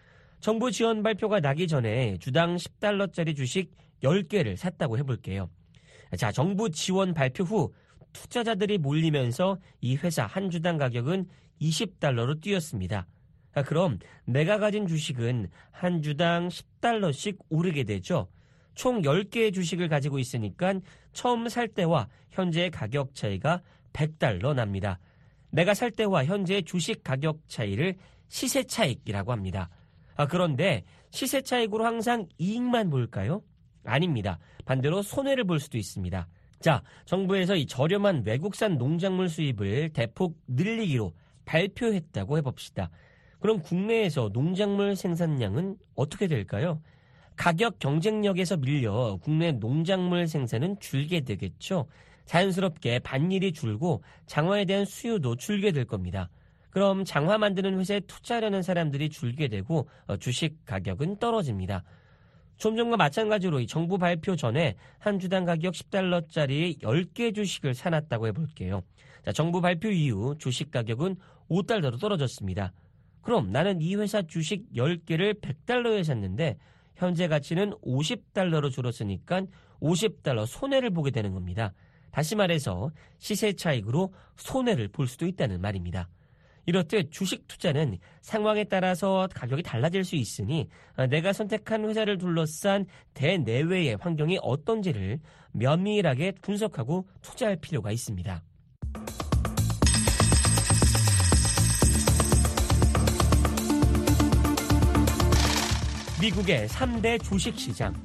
[SPEAKER 7] 정부 지원 발표가 나기 전에 주당 $10짜리 주식 10개를 샀다고 해볼게요. 자, 정부 지원 발표 후 투자자들이 몰리면서 이 회사 한 주당 가격은 $20로 뛰었습니다. 그럼 내가 가진 주식은 한 주당 $10씩 오르게 되죠. 총 10개의 주식을 가지고 있으니까 처음 살 때와 현재의 가격 차이가 $100 납니다. 내가 살 때와 현재의 주식 가격 차이를 시세 차익이라고 합니다. 그런데 시세 차익으로 항상 이익만 볼까요? 아닙니다. 반대로 손해를 볼 수도 있습니다. 자, 정부에서 이 저렴한 외국산 농작물 수입을 대폭 늘리기로 발표했다고 해봅시다. 그럼 국내에서 농작물 생산량은 어떻게 될까요? 가격 경쟁력에서 밀려 국내 농작물 생산은 줄게 되겠죠. 자연스럽게 밭일이 줄고 장화에 대한 수요도 줄게 될 겁니다. 그럼 장화 만드는 회사에 투자하려는 사람들이 줄게 되고 주식 가격은 떨어집니다. 좀 전과 마찬가지로 이 정부 발표 전에 한 주당 가격 $10짜리 10개 주식을 사놨다고 해볼게요. 자, 정부 발표 이후 주식 가격은 $5로 떨어졌습니다. 그럼 나는 이 회사 주식 10개를 $100에 샀는데 현재 가치는 $50로 줄었으니까 $50 손해를 보게 되는 겁니다. 다시 말해서 시세 차익으로 손해를 볼 수도 있다는 말입니다. 이렇듯 주식 투자는 상황에 따라서 가격이 달라질 수 있으니 내가 선택한 회사를 둘러싼 대내외의 환경이 어떤지를 면밀하게 분석하고 투자할 필요가 있습니다. 미국의 3대 주식시장.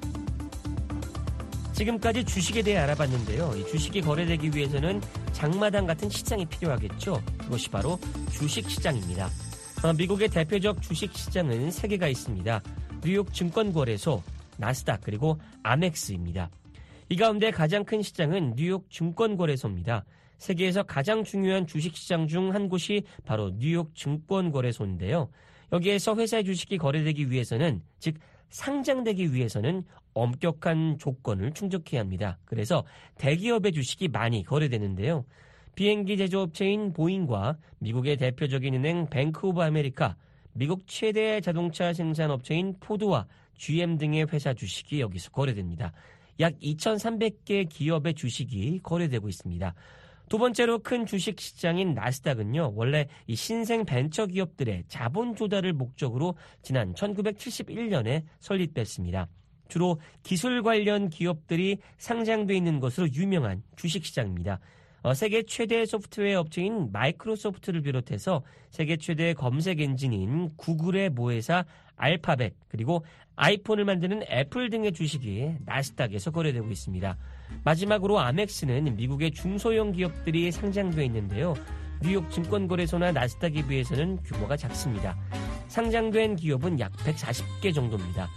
[SPEAKER 7] 지금까지 주식에 대해 알아봤는데요. 이 주식이 거래되기 위해서는 장마당 같은 시장이 필요하겠죠. 그것이 바로 주식시장입니다. 미국의 대표적 주식시장은 3개가 있습니다. 뉴욕 증권거래소, 나스닥, 그리고 아멕스입니다. 이 가운데 가장 큰 시장은 뉴욕 증권거래소입니다. 세계에서 가장 중요한 주식시장 중 한 곳이 바로 뉴욕 증권거래소인데요. 여기에서 회사의 주식이 거래되기 위해서는, 즉 상장되기 위해서는 엄격한 조건을 충족해야 합니다. 그래서 대기업의 주식이 많이 거래되는데요. 비행기 제조업체인 보잉과 미국의 대표적인 은행 뱅크 오브 아메리카, 미국 최대 자동차 생산업체인 포드와 GM 등의 회사 주식이 여기서 거래됩니다. 약 2,300개 기업의 주식이 거래되고 있습니다. 두 번째로 큰 주식 시장인 나스닥은요, 원래 이 신생 벤처 기업들의 자본 조달을 목적으로 지난 1971년에 설립됐습니다. 주로 기술 관련 기업들이 상장돼 있는 것으로 유명한 주식 시장입니다. 세계 최대 소프트웨어 업체인 마이크로소프트를 비롯해서 세계 최대 검색 엔진인 구글의 모회사 알파벳, 그리고 아이폰을 만드는 애플 등의 주식이 나스닥에서 거래되고 있습니다. 마지막으로 아멕스는 미국의 중소형 기업들이 상장되어 있는데요. 뉴욕 증권거래소나 나스닥에 비해서는 규모가 작습니다. 상장된 기업은 약 140개 정도입니다.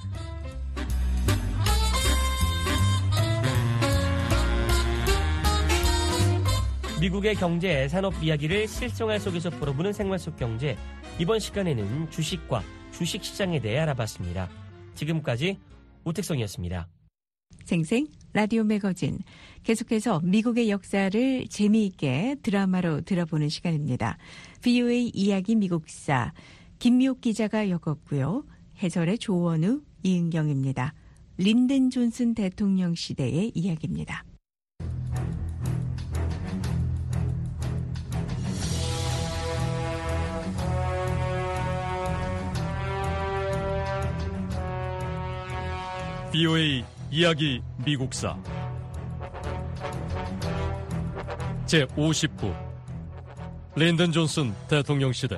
[SPEAKER 7] 미국의 경제, 산업 이야기를 실생활 속에서 풀어보는 생활 속 경제. 이번 시간에는 주식과 주식시장에 대해 알아봤습니다. 지금까지 오택성이었습니다.
[SPEAKER 5] 생생 라디오 매거진 계속해서 미국의 역사를 재미있게 드라마로 들어보는 시간입니다. VOA 이야기 미국사 김미옥 기자가 엮었고요. 해설의 조원우, 이은경입니다. 린든 존슨 대통령 시대의 이야기입니다.
[SPEAKER 4] VOA 이야기 미국사 제50부 린든 존슨 대통령 시대.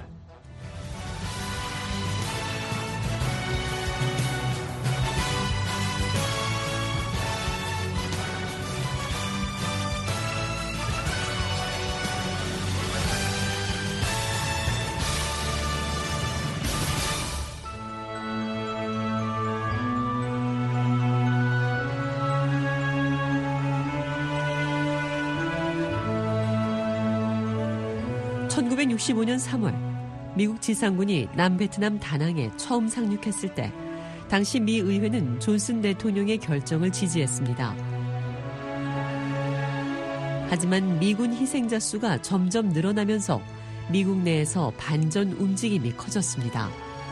[SPEAKER 10] (1965년 3월) 미국 지상군이 남베트남 다낭에 처음 상륙했을 때 당시 미 의회는 존슨 대통령의 결정을 지지했습니다. 하지만 미군 희생자 수가 점점 늘어나면서 미국 내에서 반전 움직임이 커졌습니다.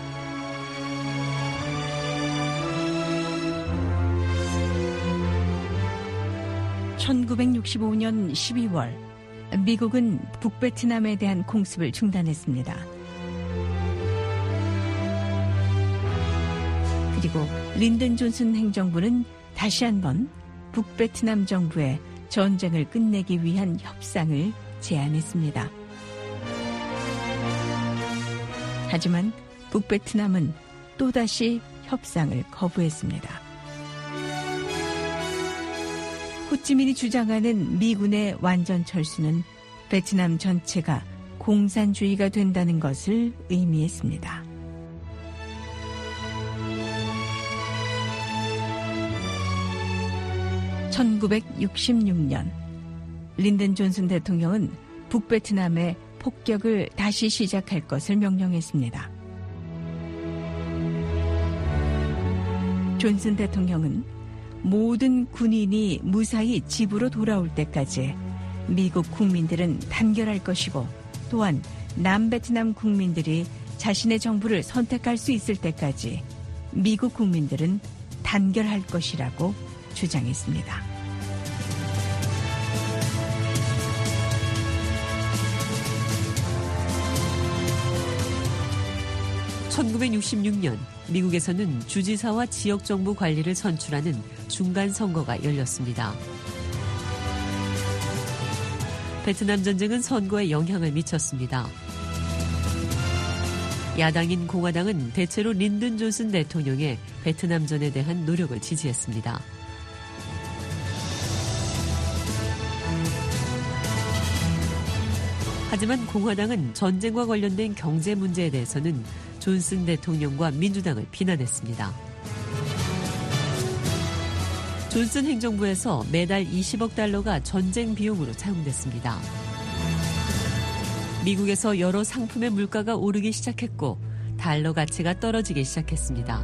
[SPEAKER 5] (1965년 12월) 미국은 북베트남에 대한 공습을 중단했습니다. 그리고 린든 존슨 행정부는 다시 한번 북베트남 정부에 전쟁을 끝내기 위한 협상을 제안했습니다. 하지만 북베트남은 또다시 협상을 거부했습니다. 호찌민이 주장하는 미군의 완전 철수는 베트남 전체가 공산주의가 된다는 것을 의미했습니다. (1966년) 린든 존슨 대통령은 북베트남의 폭격을 다시 시작할 것을 명령했습니다. 존슨 대통령은 모든 군인이 무사히 집으로 돌아올 때까지 미국 국민들은 단결할 것이고 또한 남베트남 국민들이 자신의 정부를 선택할 수 있을 때까지 미국 국민들은 단결할 것이라고 주장했습니다.
[SPEAKER 10] (1966년) 미국에서는 주지사와 지역정부 관리를 선출하는 중간선거가 열렸습니다. 베트남 전쟁은 선거에 영향을 미쳤습니다. 야당인 공화당은 대체로 린든 존슨 대통령의 베트남전에 대한 노력을 지지했습니다. 하지만 공화당은 전쟁과 관련된 경제 문제에 대해서는 존슨 대통령과 민주당을 비난했습니다. 존슨 행정부에서 매달 20억 달러가 전쟁 비용으로 사용됐습니다. 미국에서 여러 상품의 물가가 오르기 시작했고 달러 가치가 떨어지기 시작했습니다.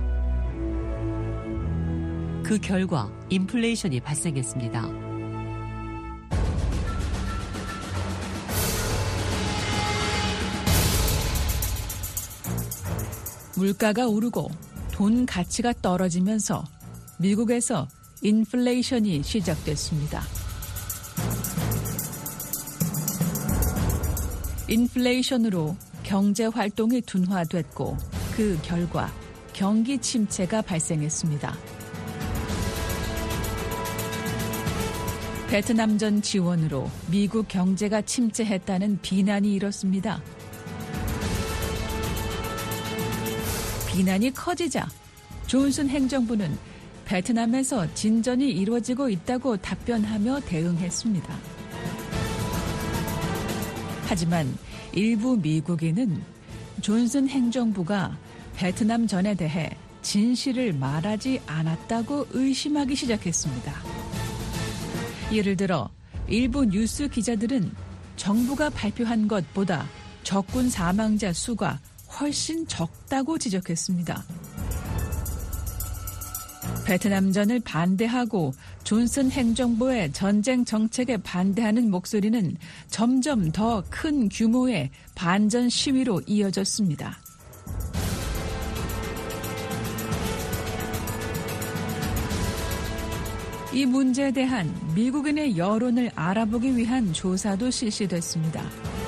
[SPEAKER 10] 그 결과 인플레이션이 발생했습니다.
[SPEAKER 11] 물가가 오르고 돈 가치가 떨어지면서 미국에서 인플레이션이 시작됐습니다. 인플레이션으로 경제 활동이 둔화됐고 그 결과 경기 침체가 발생했습니다. 베트남전 지원으로 미국 경제가 침체했다는 비난이 일었습니다. 비난이 커지자 존슨 행정부는 베트남에서 진전이 이루어지고 있다고 답변하며 대응했습니다. 하지만 일부 미국인은 존슨 행정부가 베트남전에 대해 진실을 말하지 않았다고 의심하기 시작했습니다. 예를 들어 일부 뉴스 기자들은 정부가 발표한 것보다 적군 사망자 수가 훨씬 적다고 지적했습니다. 베트남전을 반대하고 존슨 행정부의 전쟁 정책에 반대하는 목소리는 점점 더 큰 규모의 반전 시위로 이어졌습니다. 이 문제에 대한 미국인의 여론을 알아보기 위한 조사도 실시됐습니다.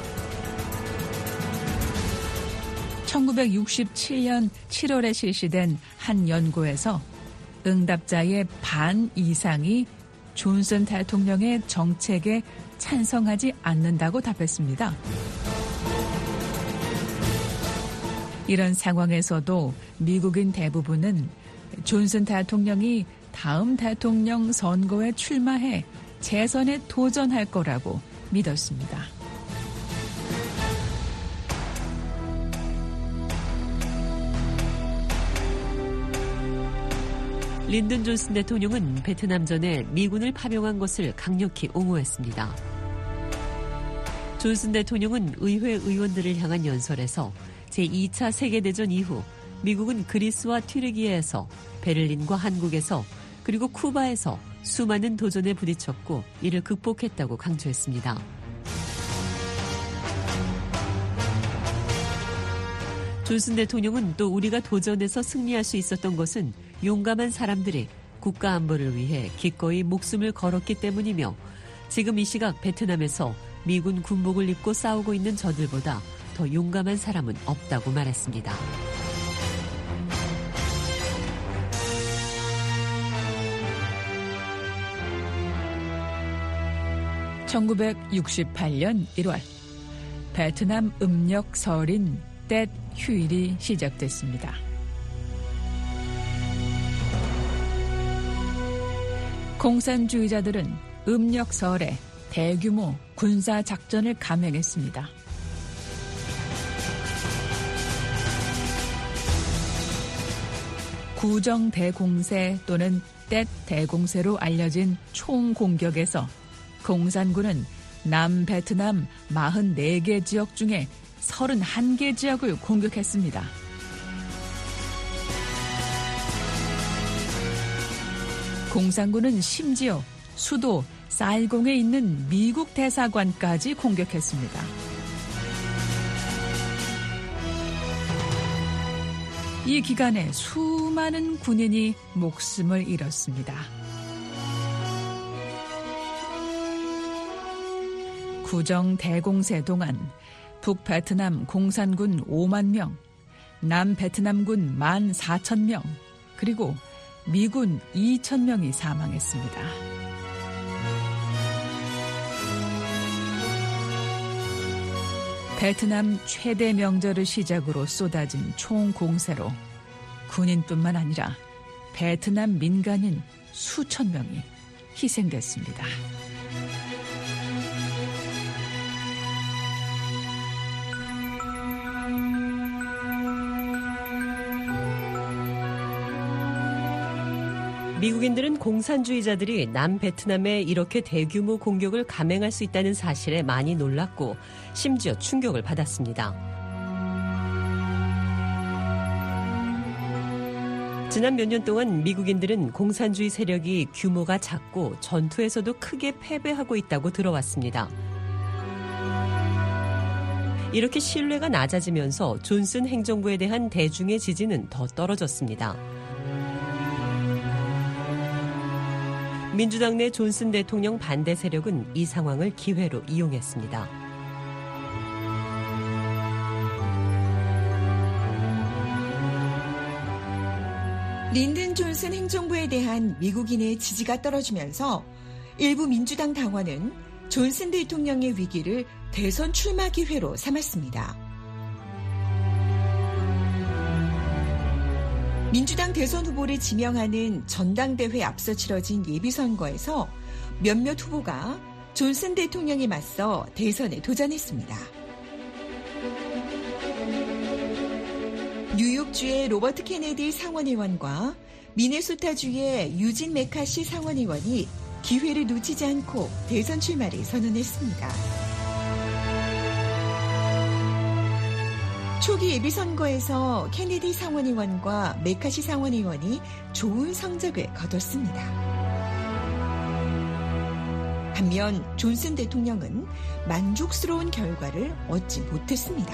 [SPEAKER 11] 1967년 7월에 실시된 한 연구에서 응답자의 반 이상이 존슨 대통령의 정책에 찬성하지 않는다고 답했습니다. 이런 상황에서도 미국인 대부분은 존슨 대통령이 다음 대통령 선거에 출마해 재선에 도전할 거라고 믿었습니다.
[SPEAKER 10] 린든 존슨 대통령은 베트남전에 미군을 파병한 것을 강력히 옹호했습니다. 존슨 대통령은 의회 의원들을 향한 연설에서 제2차 세계대전 이후 미국은 그리스와 튀르기예에서 베를린과 한국에서 그리고 쿠바에서 수많은 도전에 부딪혔고 이를 극복했다고 강조했습니다. 존슨 대통령은 또 우리가 도전에서 승리할 수 있었던 것은 용감한 사람들이 국가 안보를 위해 기꺼이 목숨을 걸었기 때문이며 지금 이 시각 베트남에서 미군 군복을 입고 싸우고 있는 저들보다 더 용감한 사람은 없다고 말했습니다.
[SPEAKER 11] (1968년 1월) 베트남 음력 설인 땳 휴일이 시작됐습니다. 공산주의자들은 음력 설에 대규모 군사 작전을 감행했습니다. 구정대공세 또는 땳 대공세로 알려진 총공격에서 공산군은 남베트남 44개 지역 중에 31개 지역을 공격했습니다. 공산군은 심지어 수도 사이공에 있는 미국 대사관까지 공격했습니다. 이 기간에 수많은 군인이 목숨을 잃었습니다. 구정 대공세 동안 북베트남 공산군 5만 명, 남베트남군 14,000명, 그리고 미군 2,000명이 사망했습니다. 베트남 최대 명절을 시작으로 쏟아진 총공세로 군인뿐만 아니라 베트남 민간인 수천 명이 희생됐습니다.
[SPEAKER 10] 미국인들은 공산주의자들이 남베트남에 이렇게 대규모 공격을 감행할 수 있다는 사실에 많이 놀랐고 심지어 충격을 받았습니다. 지난 몇 년 동안 미국인들은 공산주의 세력이 규모가 작고 전투에서도 크게 패배하고 있다고 들어왔습니다. 이렇게 신뢰가 낮아지면서 존슨 행정부에 대한 대중의 지지는 더 떨어졌습니다. 민주당 내 존슨 대통령 반대 세력은 이 상황을 기회로 이용했습니다.
[SPEAKER 12] 린든 존슨 행정부에 대한 미국인의 지지가 떨어지면서 일부 민주당 당원은 존슨 대통령의 위기를 대선 출마 기회로 삼았습니다. 민주당 대선 후보를 지명하는 전당대회에 앞서 치러진 예비선거에서 몇몇 후보가 존슨 대통령에 맞서 대선에 도전했습니다. 뉴욕주의 로버트 케네디 상원의원과 미네소타주의 유진 메카시 상원의원이 기회를 놓치지 않고 대선 출마를 선언했습니다. 초기 예비선거에서 케네디 상원의원과 메카시 상원의원이 좋은 성적을 거뒀습니다. 반면 존슨 대통령은 만족스러운 결과를 얻지 못했습니다.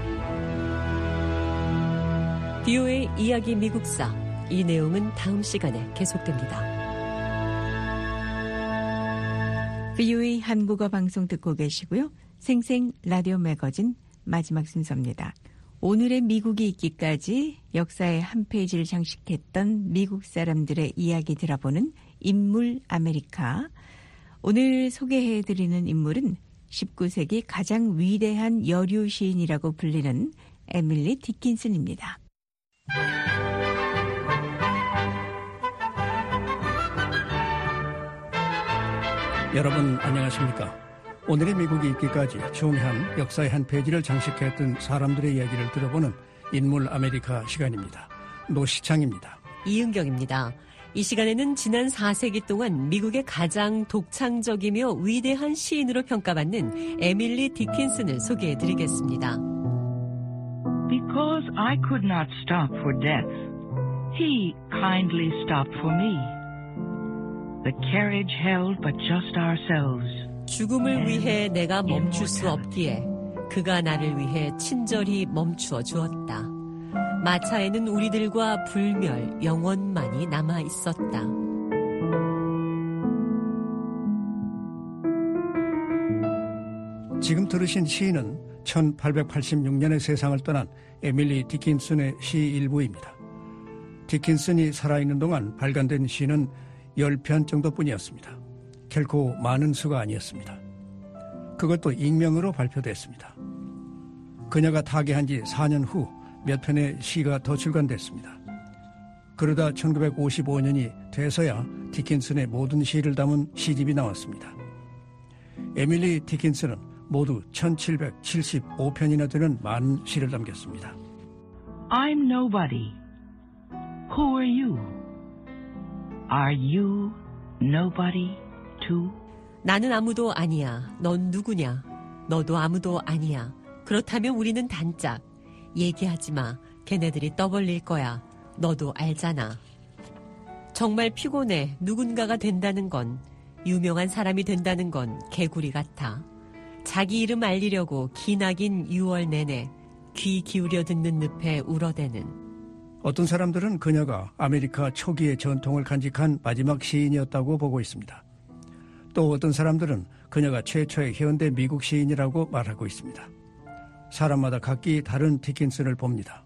[SPEAKER 10] BOA 이야기 미국사, 이 내용은 다음 시간에 계속됩니다.
[SPEAKER 5] BOA 한국어 방송 듣고 계시고요. 생생 라디오 매거진 마지막 순서입니다. 오늘의 미국이 있기까지 역사의 한 페이지를 장식했던 미국 사람들의 이야기 들어보는 인물 아메리카. 오늘 소개해드리는 인물은 19세기 가장 위대한 여류 시인이라고 불리는 에밀리 디킨슨입니다.
[SPEAKER 3] 여러분 안녕하십니까? 오늘의 미국이 있기까지 중요한 역사의 한 페이지를 장식했던 사람들의 이야기를 들어보는 인물 아메리카 시간입니다. 노시창입니다.
[SPEAKER 10] 이은경입니다. 이 시간에는 지난 4세기 동안 미국의 가장 독창적이며 위대한 시인으로 평가받는 에밀리 디킨슨을 소개해드리겠습니다.
[SPEAKER 13] Because I could not stop for death, he kindly stopped for me. The carriage held but just ourselves.
[SPEAKER 10] 죽음을 위해 내가 멈출 수 없기에 그가 나를 위해 친절히 멈추어 주었다. 마차에는 우리들과 불멸, 영원만이 남아 있었다.
[SPEAKER 3] 지금 들으신 시인은 1886년에 세상을 떠난 에밀리 디킨슨의 시 일부입니다. 디킨슨이 살아있는 동안 발간된 시는 10편 정도뿐이었습니다. 결코 많은 수가 아니었습니다. 그것도 익명으로 발표됐습니다. 그녀가 타계한 지 4년 후 몇 편의 시가 더 출간됐습니다. 그러다 1955년이 돼서야 디킨슨의 모든 시를 담은 시집이 나왔습니다. 에밀리 디킨슨은 모두 1775편이나 되는 많은 시를 남겼습니다.
[SPEAKER 13] I'm nobody. Who are you? Are you nobody too?
[SPEAKER 10] 나는 아무도 아니야. 넌 누구냐? 너도 아무도 아니야. 그렇다면 우리는 단짝. 얘기하지 마. 걔네들이 떠벌릴 거야. 너도 알잖아. 정말 피곤해. 누군가가 된다는 건, 유명한 사람이 된다는 건 개구리 같아. 자기 이름 알리려고 기나긴 6월 내내 귀 기울여 듣는 늪에 울어대는.
[SPEAKER 3] 어떤 사람들은 그녀가 아메리카 초기의 전통을 간직한 마지막 시인이었다고 보고 있습니다. 또 어떤 사람들은 그녀가 최초의 현대 미국 시인이라고 말하고 있습니다. 사람마다 각기 다른 디킨슨을 봅니다.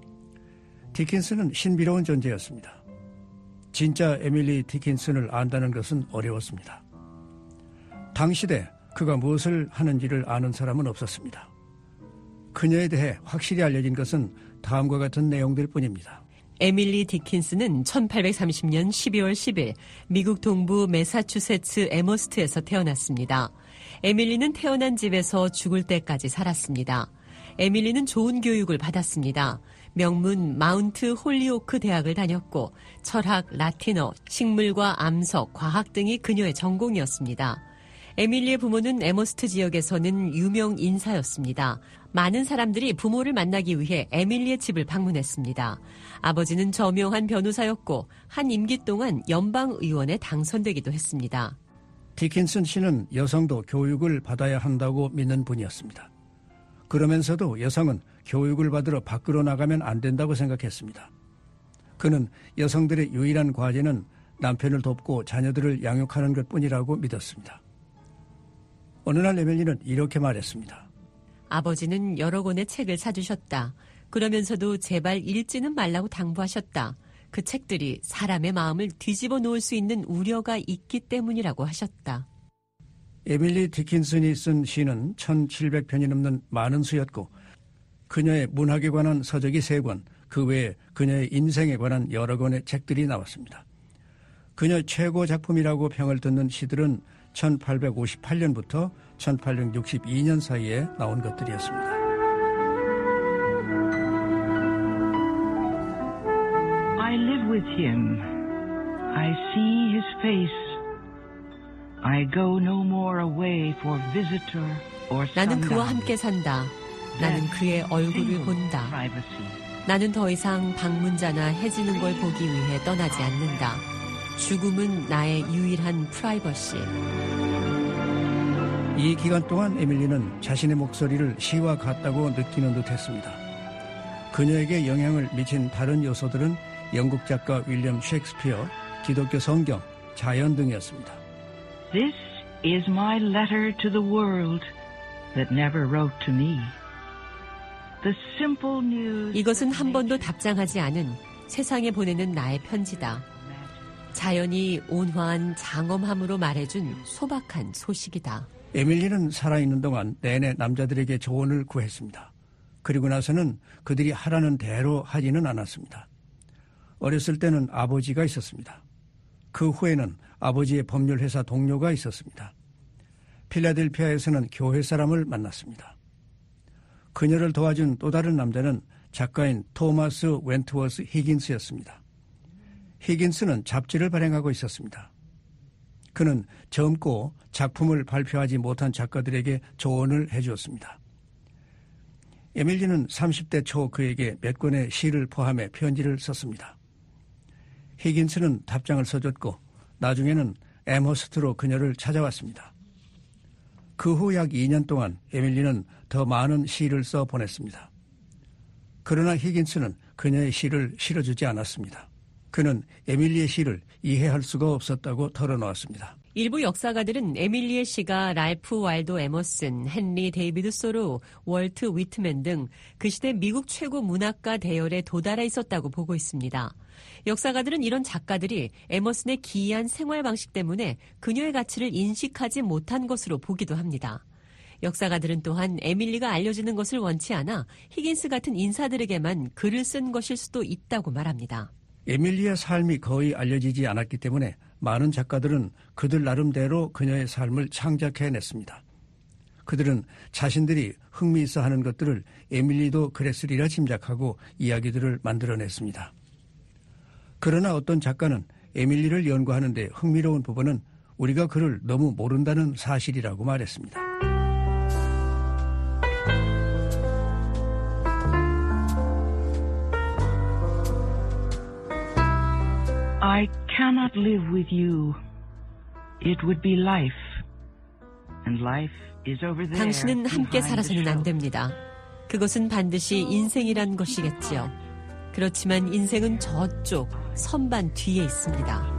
[SPEAKER 3] 디킨슨은 신비로운 존재였습니다. 진짜 에밀리 디킨슨을 안다는 것은 어려웠습니다. 당시대 그가 무엇을 하는지를 아는 사람은 없었습니다. 그녀에 대해 확실히 알려진 것은 다음과 같은 내용들 뿐입니다.
[SPEAKER 10] 에밀리 디킨슨은 1830년 12월 10일 미국 동부 매사추세츠 애머스트에서 태어났습니다. 에밀리는 태어난 집에서 죽을 때까지 살았습니다. 에밀리는 좋은 교육을 받았습니다. 명문 마운트 홀리오크 대학을 다녔고 철학, 라틴어, 식물과 암석, 과학 등이 그녀의 전공이었습니다. 에밀리의 부모는 애머스트 지역에서는 유명 인사였습니다. 많은 사람들이 부모를 만나기 위해 에밀리의 집을 방문했습니다. 아버지는 저명한 변호사였고 한 임기 동안 연방의원에 당선되기도 했습니다.
[SPEAKER 3] 디킨슨 씨는 여성도 교육을 받아야 한다고 믿는 분이었습니다. 그러면서도 여성은 교육을 받으러 밖으로 나가면 안 된다고 생각했습니다. 그는 여성들의 유일한 과제는 남편을 돕고 자녀들을 양육하는 것뿐이라고 믿었습니다. 어느 날 에밀리는 이렇게 말했습니다.
[SPEAKER 10] 아버지는 여러 권의 책을 사주셨다. 그러면서도 제발 읽지는 말라고 당부하셨다. 그 책들이 사람의 마음을 뒤집어 놓을 수 있는 우려가 있기 때문이라고 하셨다.
[SPEAKER 3] 에밀리 디킨슨이 쓴 시는 1700편이 넘는 많은 수였고 그녀의 문학에 관한 서적이 3권, 그 외에 그녀의 인생에 관한 여러 권의 책들이 나왔습니다. 그녀 최고 작품이라고 평을 듣는 시들은 1858년부터 1862년 사이에 나온 것들이었습니다.
[SPEAKER 13] I live with him. I see his face. I go no more away for visitor or
[SPEAKER 10] 나는 그와
[SPEAKER 13] sundown.
[SPEAKER 10] 함께 산다. 나는 그의 얼굴을 본다. 나는 더 이상 방문자나 해지는 걸 보기 위해 떠나지 않는다. 죽음은 나의 유일한 프라이버시.
[SPEAKER 3] 이 기간 동안 에밀리는 자신의 목소리를 시와 같다고 느끼는 듯했습니다. 그녀에게 영향을 미친 다른 요소들은 영국 작가 윌리엄 셰익스피어, 기독교 성경, 자연 등이었습니다.
[SPEAKER 13] This is my letter to the world that never wrote to me. The simple news.
[SPEAKER 10] 이것은 한 번도 답장하지 않은 세상에 보내는 나의 편지다. 자연이 온화한 장엄함으로 말해준 소박한 소식이다.
[SPEAKER 3] 에밀리는 살아있는 동안 내내 남자들에게 조언을 구했습니다. 그리고 나서는 그들이 하라는 대로 하지는 않았습니다. 어렸을 때는 아버지가 있었습니다. 그 후에는 아버지의 법률회사 동료가 있었습니다. 필라델피아에서는 교회 사람을 만났습니다. 그녀를 도와준 또 다른 남자는 작가인 토마스 웬트워스 히긴스였습니다. 히긴스는 잡지를 발행하고 있었습니다. 그는 젊고 작품을 발표하지 못한 작가들에게 조언을 해주었습니다. 에밀리는 30대 초 그에게 몇 권의 시를 포함해 편지를 썼습니다. 히긴스는 답장을 써줬고 나중에는 애머스트로 그녀를 찾아왔습니다. 그 후 약 2년 동안 에밀리는 더 많은 시를 써 보냈습니다. 그러나 히긴스는 그녀의 시를 실어주지 않았습니다. 그는 에밀리의 시를 이해할 수가 없었다고 털어놓았습니다.
[SPEAKER 10] 일부 역사가들은 에밀리의 시가 랄프 와일도 에머슨, 헨리 데이비드 소로, 월트 위트맨 등 그 시대 미국 최고 문학가 대열에 도달해 있었다고 보고 있습니다. 역사가들은 이런 작가들이 에머슨의 기이한 생활 방식 때문에 그녀의 가치를 인식하지 못한 것으로 보기도 합니다. 역사가들은 또한 에밀리가 알려지는 것을 원치 않아 히긴스 같은 인사들에게만 글을 쓴 것일 수도 있다고 말합니다.
[SPEAKER 3] 에밀리의 삶이 거의 알려지지 않았기 때문에 많은 작가들은 그들 나름대로 그녀의 삶을 창작해냈습니다. 그들은 자신들이 흥미있어 하는 것들을 에밀리도 그랬으리라 짐작하고 이야기들을 만들어냈습니다. 그러나 어떤 작가는 에밀리를 연구하는 데 흥미로운 부분은 우리가 그를 너무 모른다는 사실이라고 말했습니다.
[SPEAKER 13] I cannot live with you. It would be life. And life is over there.
[SPEAKER 10] 당신은 함께 살아서는 안 됩니다. 그것은 반드시 인생이란 것이겠지요. 그렇지만 인생은 저쪽 선반 뒤에 있습니다.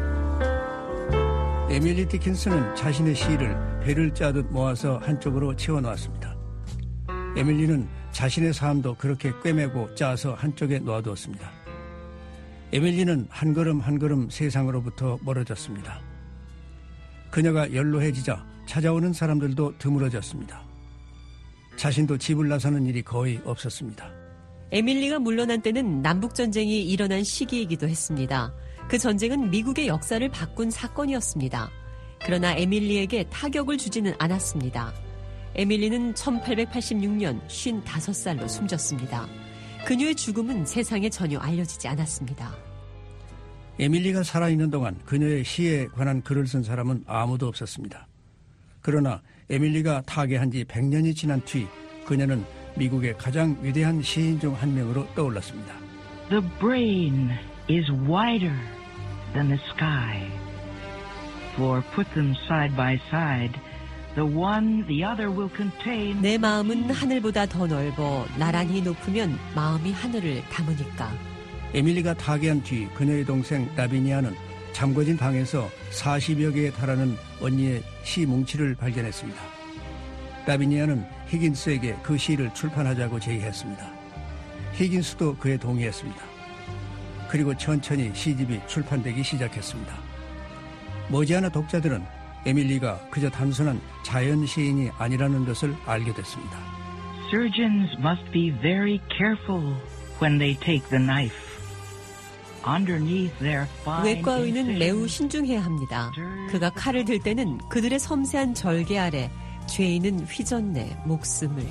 [SPEAKER 3] 에밀리 디킨슨은 자신의 시를 배를 짜듯 모아서 한쪽으로 채워놓았습니다. 에밀리는 자신의 삶도 그렇게 꿰매고 짜서 한쪽에 놓아두었습니다. 에밀리는 한 걸음 한 걸음 세상으로부터 멀어졌습니다. 그녀가 연로해지자 찾아오는 사람들도 드물어졌습니다. 자신도 집을 나서는 일이 거의 없었습니다.
[SPEAKER 10] 에밀리가 물러난 때는 남북전쟁이 일어난 시기이기도 했습니다. 그 전쟁은 미국의 역사를 바꾼 사건이었습니다. 그러나 에밀리에게 타격을 주지는 않았습니다. 에밀리는 1886년 55살로 숨졌습니다. 그녀의 죽음은 세상에 전혀 알려지지 않았습니다.
[SPEAKER 3] 에밀리가 살아있는 동안 그녀의 시에 관한 글을 쓴 사람은 아무도 없었습니다. 그러나 에밀리가 타계한 지 100년이 지난 뒤 그녀는 미국의 가장 위대한 시인 중 한 명으로 떠올랐습니다.
[SPEAKER 13] The brain is wider than the sky. For put them side by side, the one the other will contain.
[SPEAKER 10] 내 마음은 하늘보다 더 넓어 나란히 높으면 마음이 하늘을 담으니까.
[SPEAKER 3] 에밀리가 타계한 뒤 그녀의 동생 라비니아는 잠궈진 방에서 40여 개에 달하는 언니의 시 뭉치를 발견했습니다. 라비니아는 히긴스에게 그 시를 출판하자고 제의했습니다. 히긴스도 그에 동의했습니다. 그리고 천천히 시집이 출판되기 시작했습니다. 머지않아 독자들은 에밀리가 그저 단순한 자연 시인이 아니라는 것을 알게 됐습니다.
[SPEAKER 13] Surgeons must be very careful when they take the knife. Underneath their fine
[SPEAKER 10] 외과의는 매우 신중해야 합니다. 그가 칼을 들 때는 그들의 섬세한 절개 아래 죄인은 휘젓내 목숨을.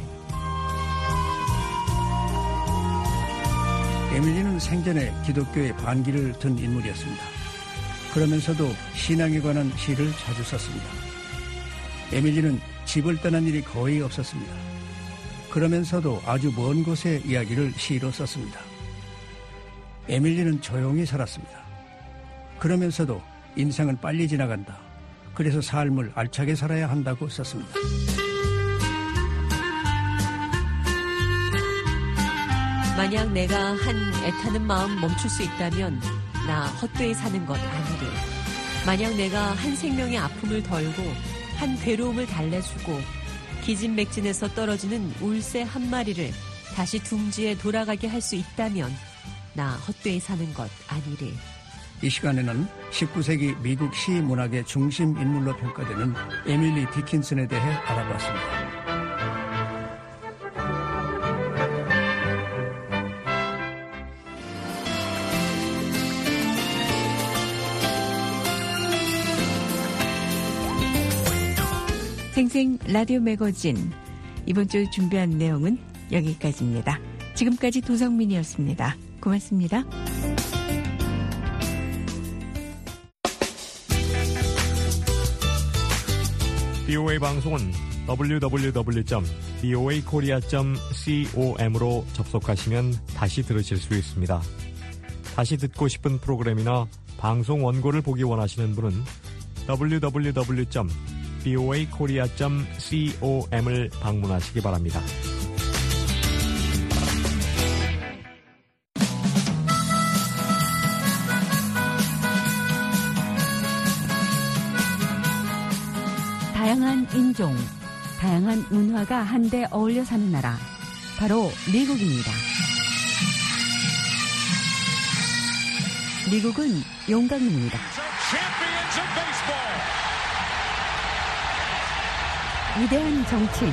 [SPEAKER 3] 에밀리는 생전에 기독교의 반기를 든 인물이었습니다. 그러면서도 신앙에 관한 시를 자주 썼습니다. 에밀리는 집을 떠난 일이 거의 없었습니다. 그러면서도 아주 먼 곳의 이야기를 시로 썼습니다. 에밀리는 조용히 살았습니다. 그러면서도 인생은 빨리 지나간다. 그래서 삶을 알차게 살아야 한다고 썼습니다.
[SPEAKER 10] 만약 내가 한 애타는 마음 멈출 수 있다면 나 헛되이 사는 것 아니리. 만약 내가 한 생명의 아픔을 덜고 한 괴로움을 달래주고 기진맥진에서 떨어지는 울새 한 마리를 다시 둥지에 돌아가게 할 수 있다면 나 헛되이 사는 것 아니리.
[SPEAKER 3] 이 시간에는 19세기 미국 시 문학의 중심 인물로 평가되는 에밀리 디킨슨에 대해 알아봤습니다.
[SPEAKER 5] 생생 라디오 매거진 이번 주 준비한 내용은 여기까지입니다. 지금까지 도성민이었습니다. 고맙습니다.
[SPEAKER 14] BOA 방송은 www.boakorea.com으로 접속하시면 다시 들으실 수 있습니다. 다시 듣고 싶은 프로그램이나 방송 원고를 보기 원하시는 분은 www.boakorea.com을 방문하시기 바랍니다.
[SPEAKER 15] 다양한 인종, 다양한 문화가 한데 어울려 사는 나라, 바로 미국입니다. 미국은 용광입니다. 위대한 정치인,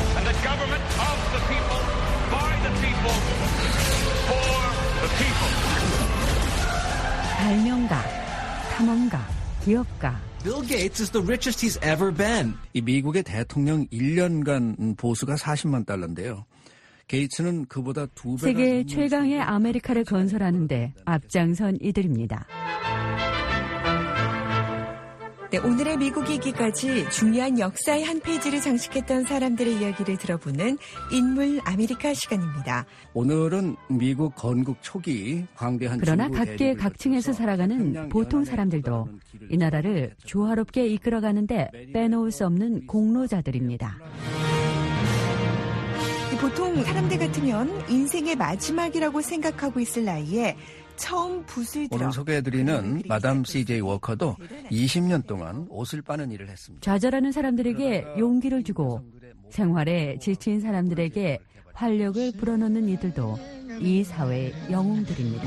[SPEAKER 15] 발명가, 탐험가, 기업가.
[SPEAKER 16] Bill Gates is the richest he's ever been.
[SPEAKER 3] 이 미국의 대통령 1년간 보수가 40만 달러인데요. 게이츠는 그보다 2배나
[SPEAKER 15] 세계 최강의 아메리카를 건설하는데 앞장선 이들입니다.
[SPEAKER 12] 네, 오늘의 미국이기까지 중요한 역사의 한 페이지를 장식했던 사람들의 이야기를 들어보는 인물 아메리카 시간입니다.
[SPEAKER 3] 오늘은 미국 건국 초기 광대한
[SPEAKER 15] 그러나 각계 각층에서 살아가는 보통 사람들도 이 나라를 조화롭게 이끌어가는데 빼놓을 수 없는 공로자들입니다.
[SPEAKER 12] 보통 사람들 같으면 인생의 마지막이라고 생각하고 있을 나이에 처음 붓을 들어
[SPEAKER 3] 오늘 소개해드리는 마담 CJ 워커도 20년 동안 옷을 빠는 일을 했습니다.
[SPEAKER 15] 좌절하는 사람들에게 용기를 주고 생활에 지친 사람들에게 활력을 불어넣는 이들도 이 사회의 영웅들입니다.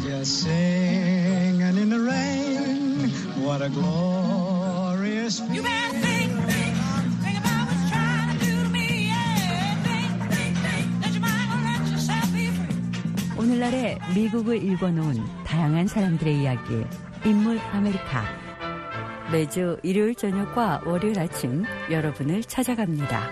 [SPEAKER 15] 오늘날의 미국을 읽어놓은 다양한 사람들의 이야기, 인물 아메리카. 매주 일요일 저녁과 월요일 아침 여러분을 찾아갑니다.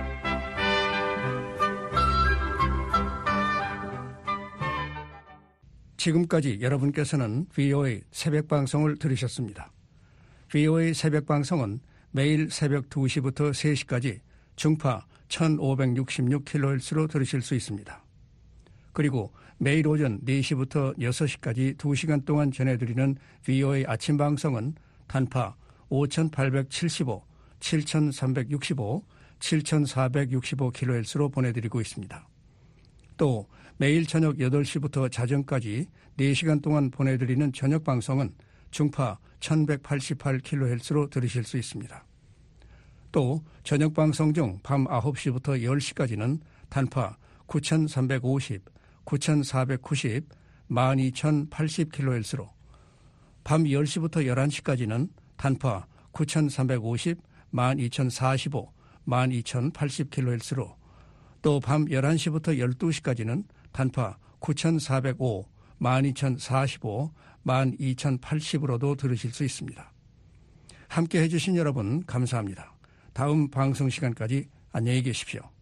[SPEAKER 3] 지금까지 여러분께서는 VOA 새벽방송을 들으셨습니다. VOA 새벽방송은 매일 새벽 2시부터 3시까지 중파 1566kHz로 들으실 수 있습니다. 그리고 매일 오전 4시부터 6시까지 2시간 동안 전해드리는 VOA 아침 방송은 단파 5875, 7365, 7465kHz로 보내드리고 있습니다. 또 매일 저녁 8시부터 자정까지 4시간 동안 보내드리는 저녁 방송은 중파 1188kHz로 들으실 수 있습니다. 또 저녁 방송 중 밤 9시부터 10시까지는 단파 9350, 9490, 12080kHz로 밤 10시부터 11시까지는 단파 9350, 12045, 12080kHz로 또 밤 11시부터 12시까지는 단파 9405, 12045, 12080으로도 들으실 수 있습니다. 함께 해주신 여러분 감사합니다. 다음 방송 시간까지 안녕히 계십시오.